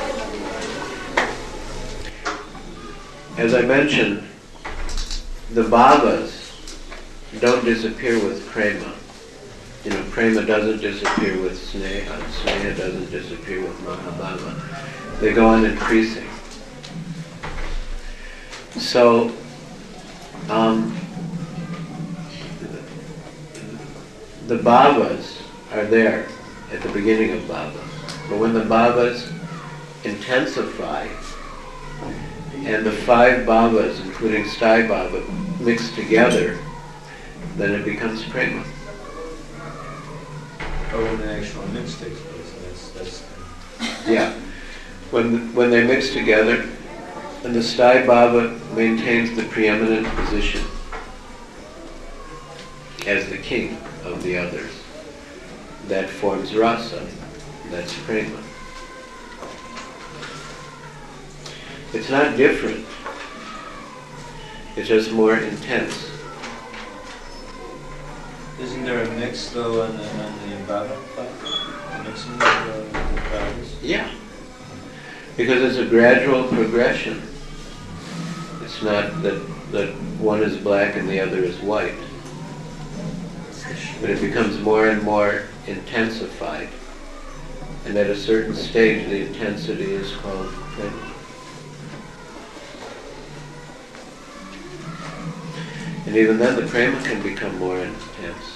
as I mentioned, the Bhavas don't disappear with Prema. You know, Prema doesn't disappear with Sneha, Sneha doesn't disappear with Mahabhava. They go on increasing. So, um, the Bhavas are there at the beginning of Bhava. But when the Bhavas intensify, and the five Bhavas, including Sthai Bhava, mix together, then it becomes Prema. Or when the actual mix takes place, that's, that's Yeah. When, when they mix together, and the Sthai Bhava maintains the preeminent position as the king of the others, that forms Rasa, that's Prema. It's not different, it's just more intense. Isn't there a mix though on the, on the Bhava part? Mixing the, the Bhavas? Yeah. Because it's a gradual progression. It's not that, that one is black and the other is white. But it becomes more and more intensified. And at a certain stage the intensity is called Prema. And even then the Prema can become more intense.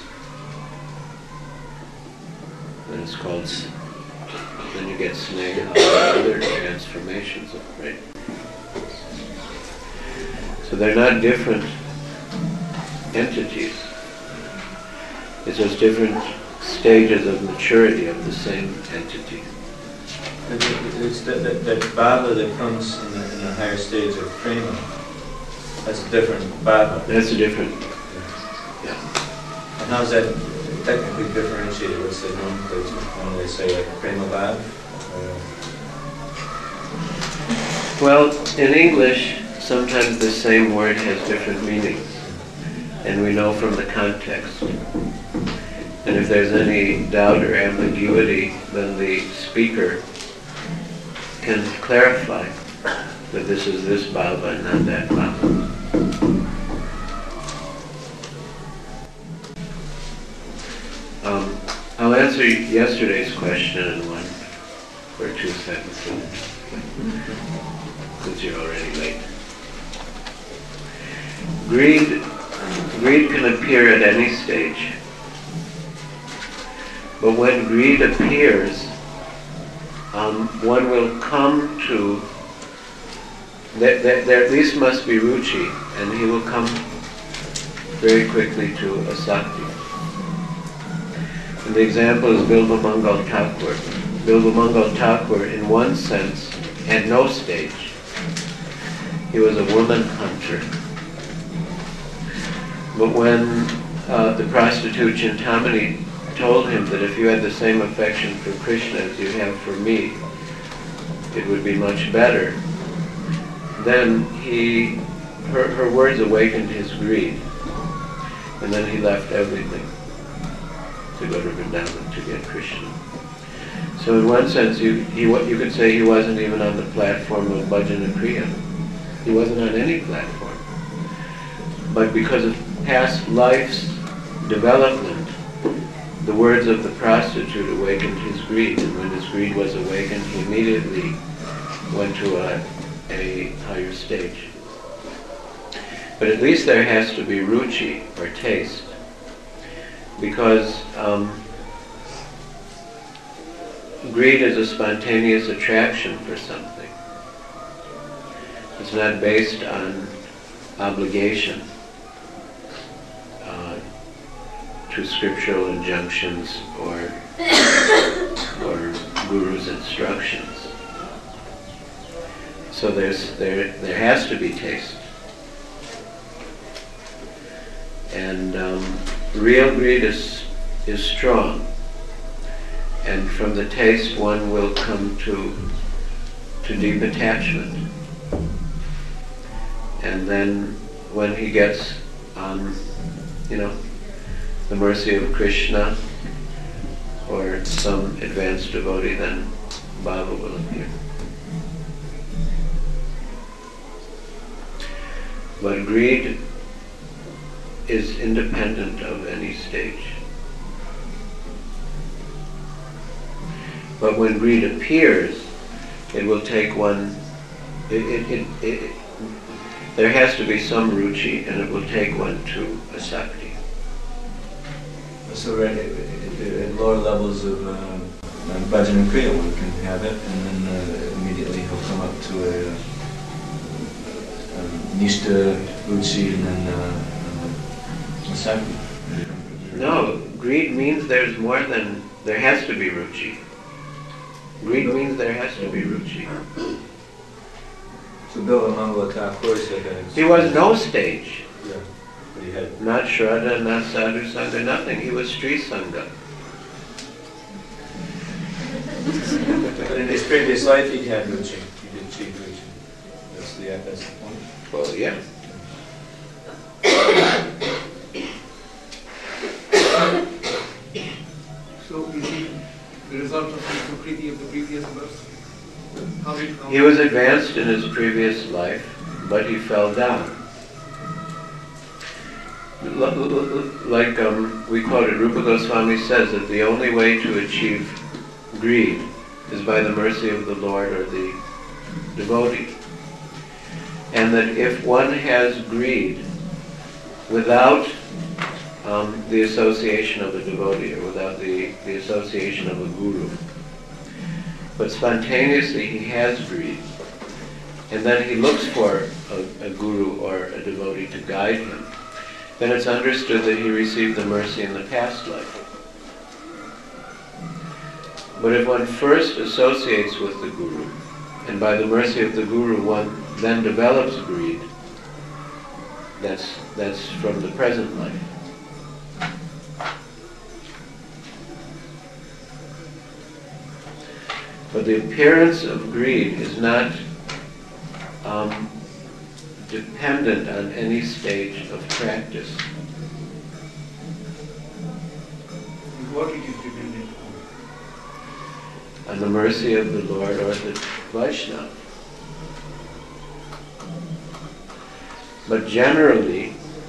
Then it's called, then you get Sneha and other transformations of Prema. So they're not different entities. It's just different stages of maturity of the same entity. And it- It's that, that, that Bhava that comes in the, in the higher stage of Prema, that's a different Bhava. That's a different, yeah. And how's that technically differentiated? What's the nomenclature? When do they say like Prema Bhava? Uh, Well, in English, sometimes the same word has different meanings. And we know from the context. And if there's any doubt or ambiguity, then the speaker can clarify that this is this Bhava and not that Bhava. Um, I'll answer yesterday's question in one or two sentences, since you're already late. Greed, greed can appear at any stage. But when greed appears, um, one will come to, there, there, there at least must be ruchi, and he will come very quickly to asakti. And the example is Bilba Mangal Thakur. Bilba Mangal Thakur, in one sense, had no stage. He was a woman hunter. But when uh, the prostitute Chintamani told him that if you had the same affection for Krishna as you have for me, it would be much better. Then he, her, her words awakened his greed, and then he left everything to go to Vrindavan to get Krishna. So in one sense, you, he, you could say he wasn't even on the platform of Bhajana Kriya. He wasn't on any platform. But because of past life's development, the words of the prostitute awakened his greed, and when his greed was awakened, he immediately went to a, a higher stage. But at least there has to be ruchi, or taste, because um, greed is a spontaneous attraction for something. It's not based on obligation uh, to scriptural injunctions or or guru's instructions. So there's there there has to be taste, and um, real greed is is strong. And from the taste, one will come to to deep attachment. And then, when he gets, um, you know, the mercy of Krishna or some advanced devotee, then bhava will appear. But greed is independent of any stage. But when greed appears, it will take one, it, it, it, it, there has to be some ruchi, and it will take one to asakti. So right, at lower levels of um, Bhajana Kriya, one can have it, and then uh, immediately he'll come up to a, a, a Nishta ruchi, and then uh, asakti. No, greed means there's more than, there has to be ruchi. Greed means there has to be ruchi. So Bilamangala Thakur said that. He was no stage. Yeah, but he had. Not Shraddha, not Sadhu Sangha, nothing. He was Sri Sangha. But in his previous life, he had ruchi. He did achieve ruchi. That's the that's the point. Well, yeah. So is he the result of the Sukriti of the previous birth? How did, how He was advanced in his previous life, but he fell down. L- l- Like um, we quoted, Rupa Goswami says that the only way to achieve greed is by the mercy of the Lord or the devotee. And that if one has greed without um, the association of a devotee or without the, the association of a guru, but spontaneously he has greed, and then he looks for a, a guru or a devotee to guide him, then it's understood that he received the mercy in the past life. But if one first associates with the guru, and by the mercy of the guru one then develops greed, that's, that's from the present life. But the appearance of greed is not um, dependent on any stage of practice. what it is dependent on? On the mercy of the Lord or the Vaishnava. But generally,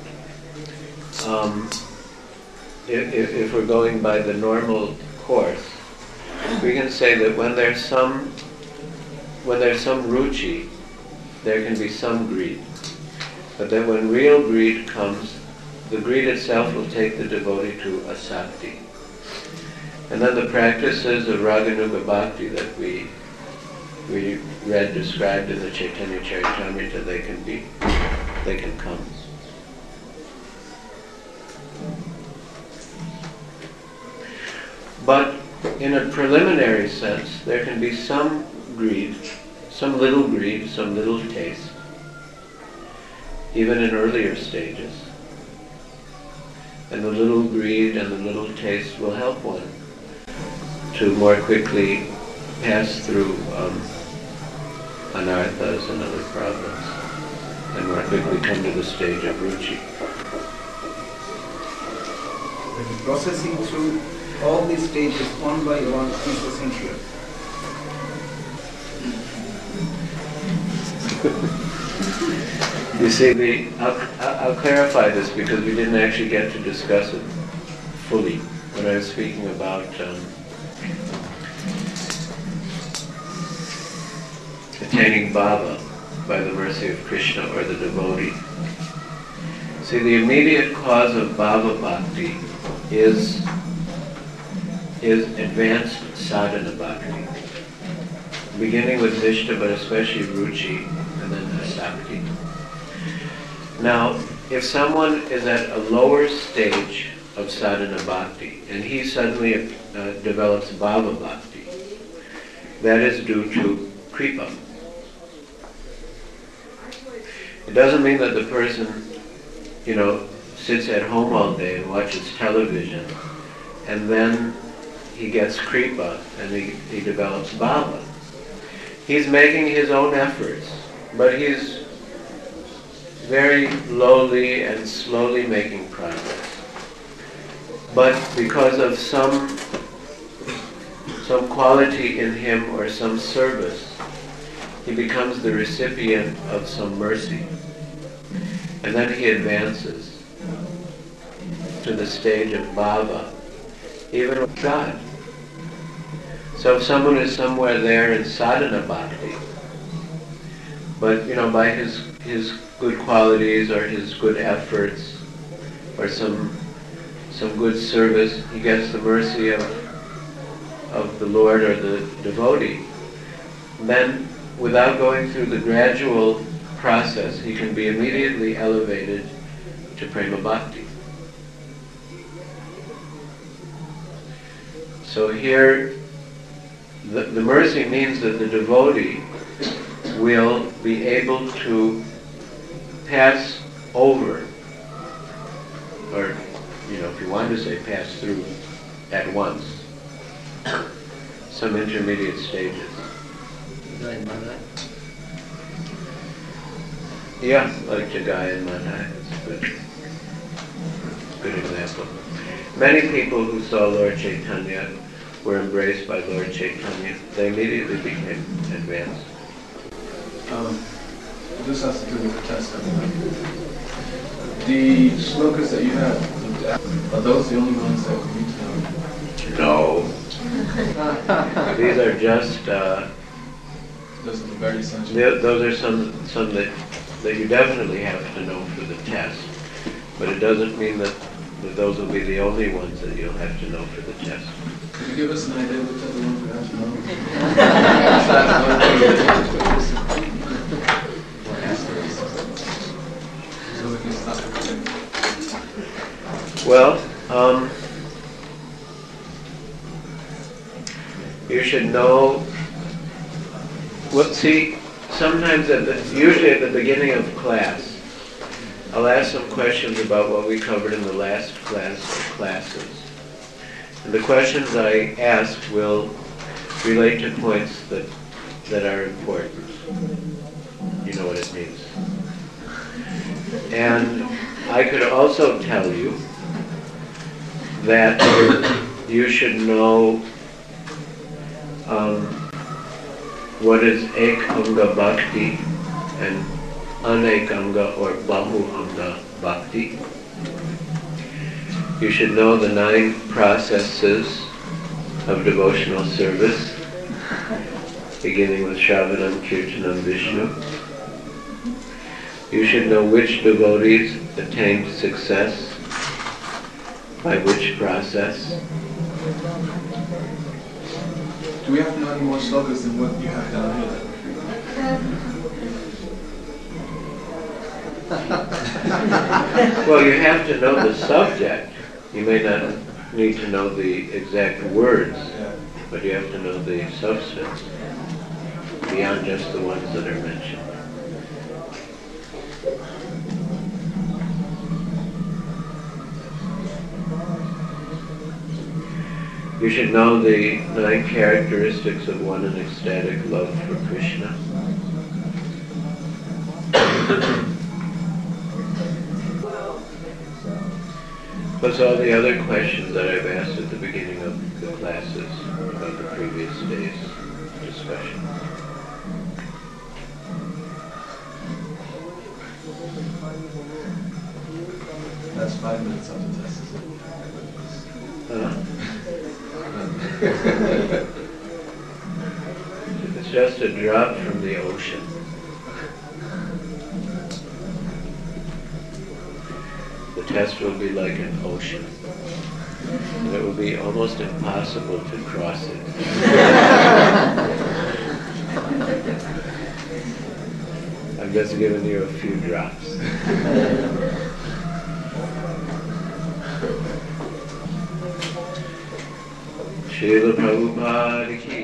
um, if, if, if we're going by the normal course, we can say that when there's some when there's some ruchi, there can be some greed. But then when real greed comes, the greed itself will take the devotee to asakti. And then the practices of Raganuga Bhakti that we we read described in the Chaitanya Charitamrita, they can be they can come. But in a preliminary sense, there can be some greed, some little greed, some little taste, even in earlier stages. And the little greed and the little taste will help one to more quickly pass through um, anarthas and other problems, and more quickly come to the stage of ruchi. Processing through all these stages one by one is essential. You see, the, I'll, I'll clarify this because we didn't actually get to discuss it fully when I was speaking about um, attaining bhava by the mercy of Krishna or the devotee. See, the immediate cause of bhava bhakti is, is advanced sadhana bhakti, beginning with nishta but especially ruchi and then asakti. Now, if someone is at a lower stage of sadhana bhakti and he suddenly uh, develops bhava bhakti, that is due to kripa. It doesn't mean that the person, you know, sits at home all day and watches television and then he gets kripa and he, he develops bhava. He's making his own efforts, but he's very lowly and slowly making progress. But because of some some quality in him or some service, he becomes the recipient of some mercy. And then he advances to the stage of bhava, even with God. So if someone is somewhere there in sadhana bhakti, but you know, by his his good qualities or his good efforts or some some good service, he gets the mercy of of the Lord or the devotee. Then, without going through the gradual process, he can be immediately elevated to prema bhakti. So here, the, the mercy means that the devotee will be able to pass over, or, you know, if you want to say pass through at once, some intermediate stages. Yeah, like Jagai and Madhai, that's a good, good example. Many people who saw Lord Chaitanya were embraced by Lord Chaitanya. They immediately became advanced. Um, this has to do with the test. The slokas that you have, are those the only ones that we need to know? No. These are just, uh, those are the very essential. th- those are some, some that, that you definitely have to know for the test. But it doesn't mean that, that those will be the only ones that you'll have to know for the test. Can you give us an idea which are the ones we have to know? So we can start. Well, um, you should know. Well, see, sometimes at the, usually at the beginning of class, I'll ask some questions about what we covered in the last class or classes. And the questions I ask will relate to points that that are important. You know what it means. And I could also tell you that you should know um, what is Ek Anga Bhakti and Anek Anga or Bahu Anga Bhakti. You should know the nine processes of devotional service, beginning with Shravanam, Kirtanam, Vishnu. You should know which devotees attained success by which process. Do we have to know any more slokas than what you have down here? Well, you have to know the subject. You may not need to know the exact words, but you have to know the substance, beyond just the ones that are mentioned. We should know the nine characteristics of one in ecstatic love for Krishna. Plus all the other questions that I've asked at the beginning of the classes about the previous day's discussion. That's five minutes on the test, isn't it? Huh? It's just a drop from the ocean. The test will be like an ocean. And it will be almost impossible to cross it. I've just given you a few drops. Srila Prabhupada ki